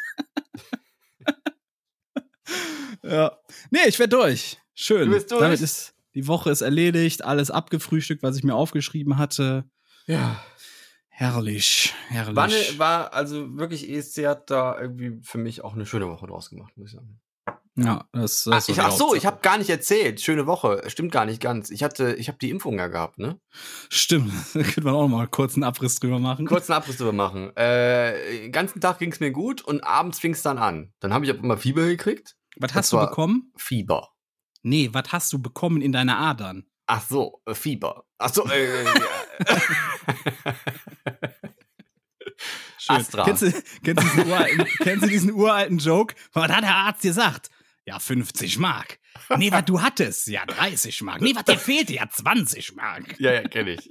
Ja. Nee, ich werd durch. Schön. Du bist durch? Damit ist die Woche ist erledigt, alles abgefrühstückt, was ich mir aufgeschrieben hatte. Ja. Herrlich, herrlich. War also wirklich, ESC hat da irgendwie für mich auch eine schöne Woche draus gemacht, muss ich sagen. Ja, das Ach so, ich habe gar nicht erzählt. Schöne Woche. Stimmt gar nicht ganz. Ich habe die Impfung ja gehabt, ne? Stimmt, da könnte man auch mal kurz einen Abriss drüber machen. Kurzen Abriss drüber machen. Den ganzen Tag ging es mir gut und abends fing es dann an. Dann habe ich auch immer Fieber gekriegt. Was Das hast du war bekommen? Fieber. Nee, was hast du bekommen in deine Adern? Ach so, Fieber. Ach so, Schön. Astra. Kennst du diesen uralten Joke? Was hat der Arzt gesagt? Ja, 50 Mark. Nee, was du hattest? Ja, 30 Mark. Nee, was dir fehlte? Ja, 20 Mark. Ja, kenne ich.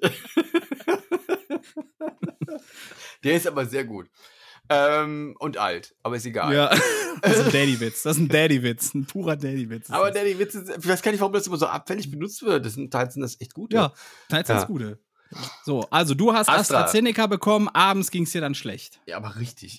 Der ist aber sehr gut. Und alt, aber ist egal. Ja, das ist ein Daddy-Witz. Das ist ein Daddy-Witz. Ein purer Daddy-Witz. Aber Daddy Witz ist, ich weiß gar nicht, warum das immer so abfällig benutzt wird. Teils sind das echt gute. Ja, teils das Ja. Gute. So, also du hast Astra. AstraZeneca bekommen, abends ging es dir dann schlecht. Ja, aber richtig.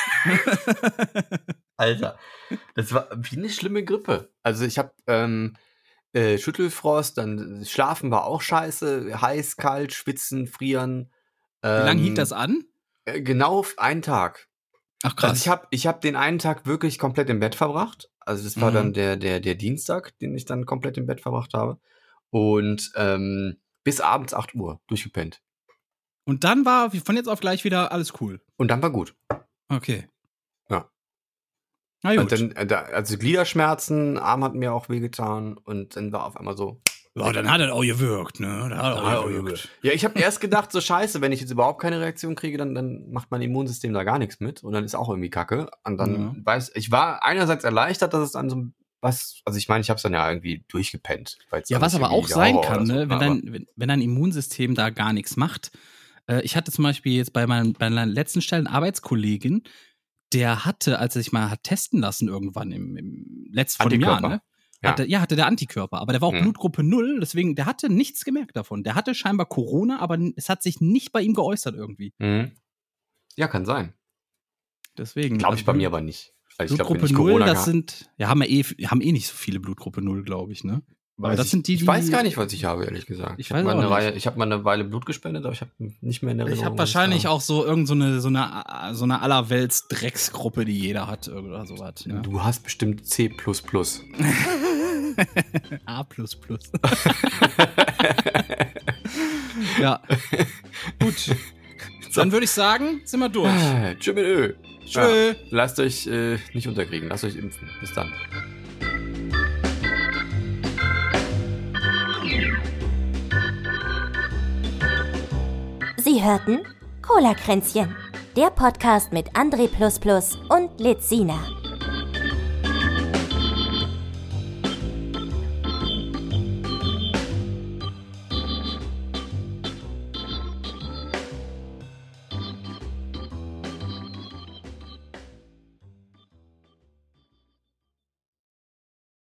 Alter, das war wie eine schlimme Grippe. Also ich habe Schüttelfrost, dann Schlafen war auch scheiße, heiß, kalt, schwitzen, frieren. Wie lange hielt das an? Genau auf einen Tag. Ach krass. Also ich hab den einen Tag wirklich komplett im Bett verbracht. Also das war dann der Dienstag, den ich dann komplett im Bett verbracht habe. Und bis abends 8 Uhr durchgepennt. Und dann war von jetzt auf gleich wieder alles cool. Und dann war gut. Okay. Ja. Na gut. Und dann, also Gliederschmerzen, Arm hat mir auch wehgetan und dann war auf einmal so. Ja, dann hat er auch gewirkt, ne? Dann hat er auch gewirkt. Ja, ich habe erst gedacht, so scheiße, wenn ich jetzt überhaupt keine Reaktion kriege, dann macht mein Immunsystem da gar nichts mit und dann ist auch irgendwie Kacke. Und dann ich war einerseits erleichtert, dass es dann so was, also ich meine, ich habe es dann ja irgendwie durchgepennt. Ja, was aber auch sein kann, ne? So, Wenn dein Immunsystem da gar nichts macht, Ich hatte zum Beispiel jetzt bei meiner letzten Stelle einen Arbeitskollegen, der hatte, als er sich mal hat testen lassen irgendwann im letzten vor dem Jahr, ne? Hatte der Antikörper, aber der war auch Blutgruppe 0, deswegen, der hatte nichts gemerkt davon. Der hatte scheinbar Corona, aber es hat sich nicht bei ihm geäußert irgendwie. Ja, kann sein. Deswegen. Glaube ich bei mir aber nicht. Also Blutgruppe ich glaub, 0, das sind, haben eh nicht so viele Blutgruppe 0, glaube ich, ne? Aber das sind die, ich weiß gar nicht, was ich habe, ehrlich gesagt. Ich habe mal eine Weile Blut gespendet, aber ich habe nicht mehr in Erinnerung. Ich habe wahrscheinlich auch so so eine allerwelts Drecksgruppe, die jeder hat oder sowas. Ja. Du hast bestimmt C++. A++. Ja. Gut. Dann würde ich sagen, sind wir durch. Tschö mit Ö. Tschö. Ja, lasst euch nicht unterkriegen. Lasst euch impfen. Bis dann. Sie hörten Cola-Kränzchen, der Podcast mit André++ und Lezina.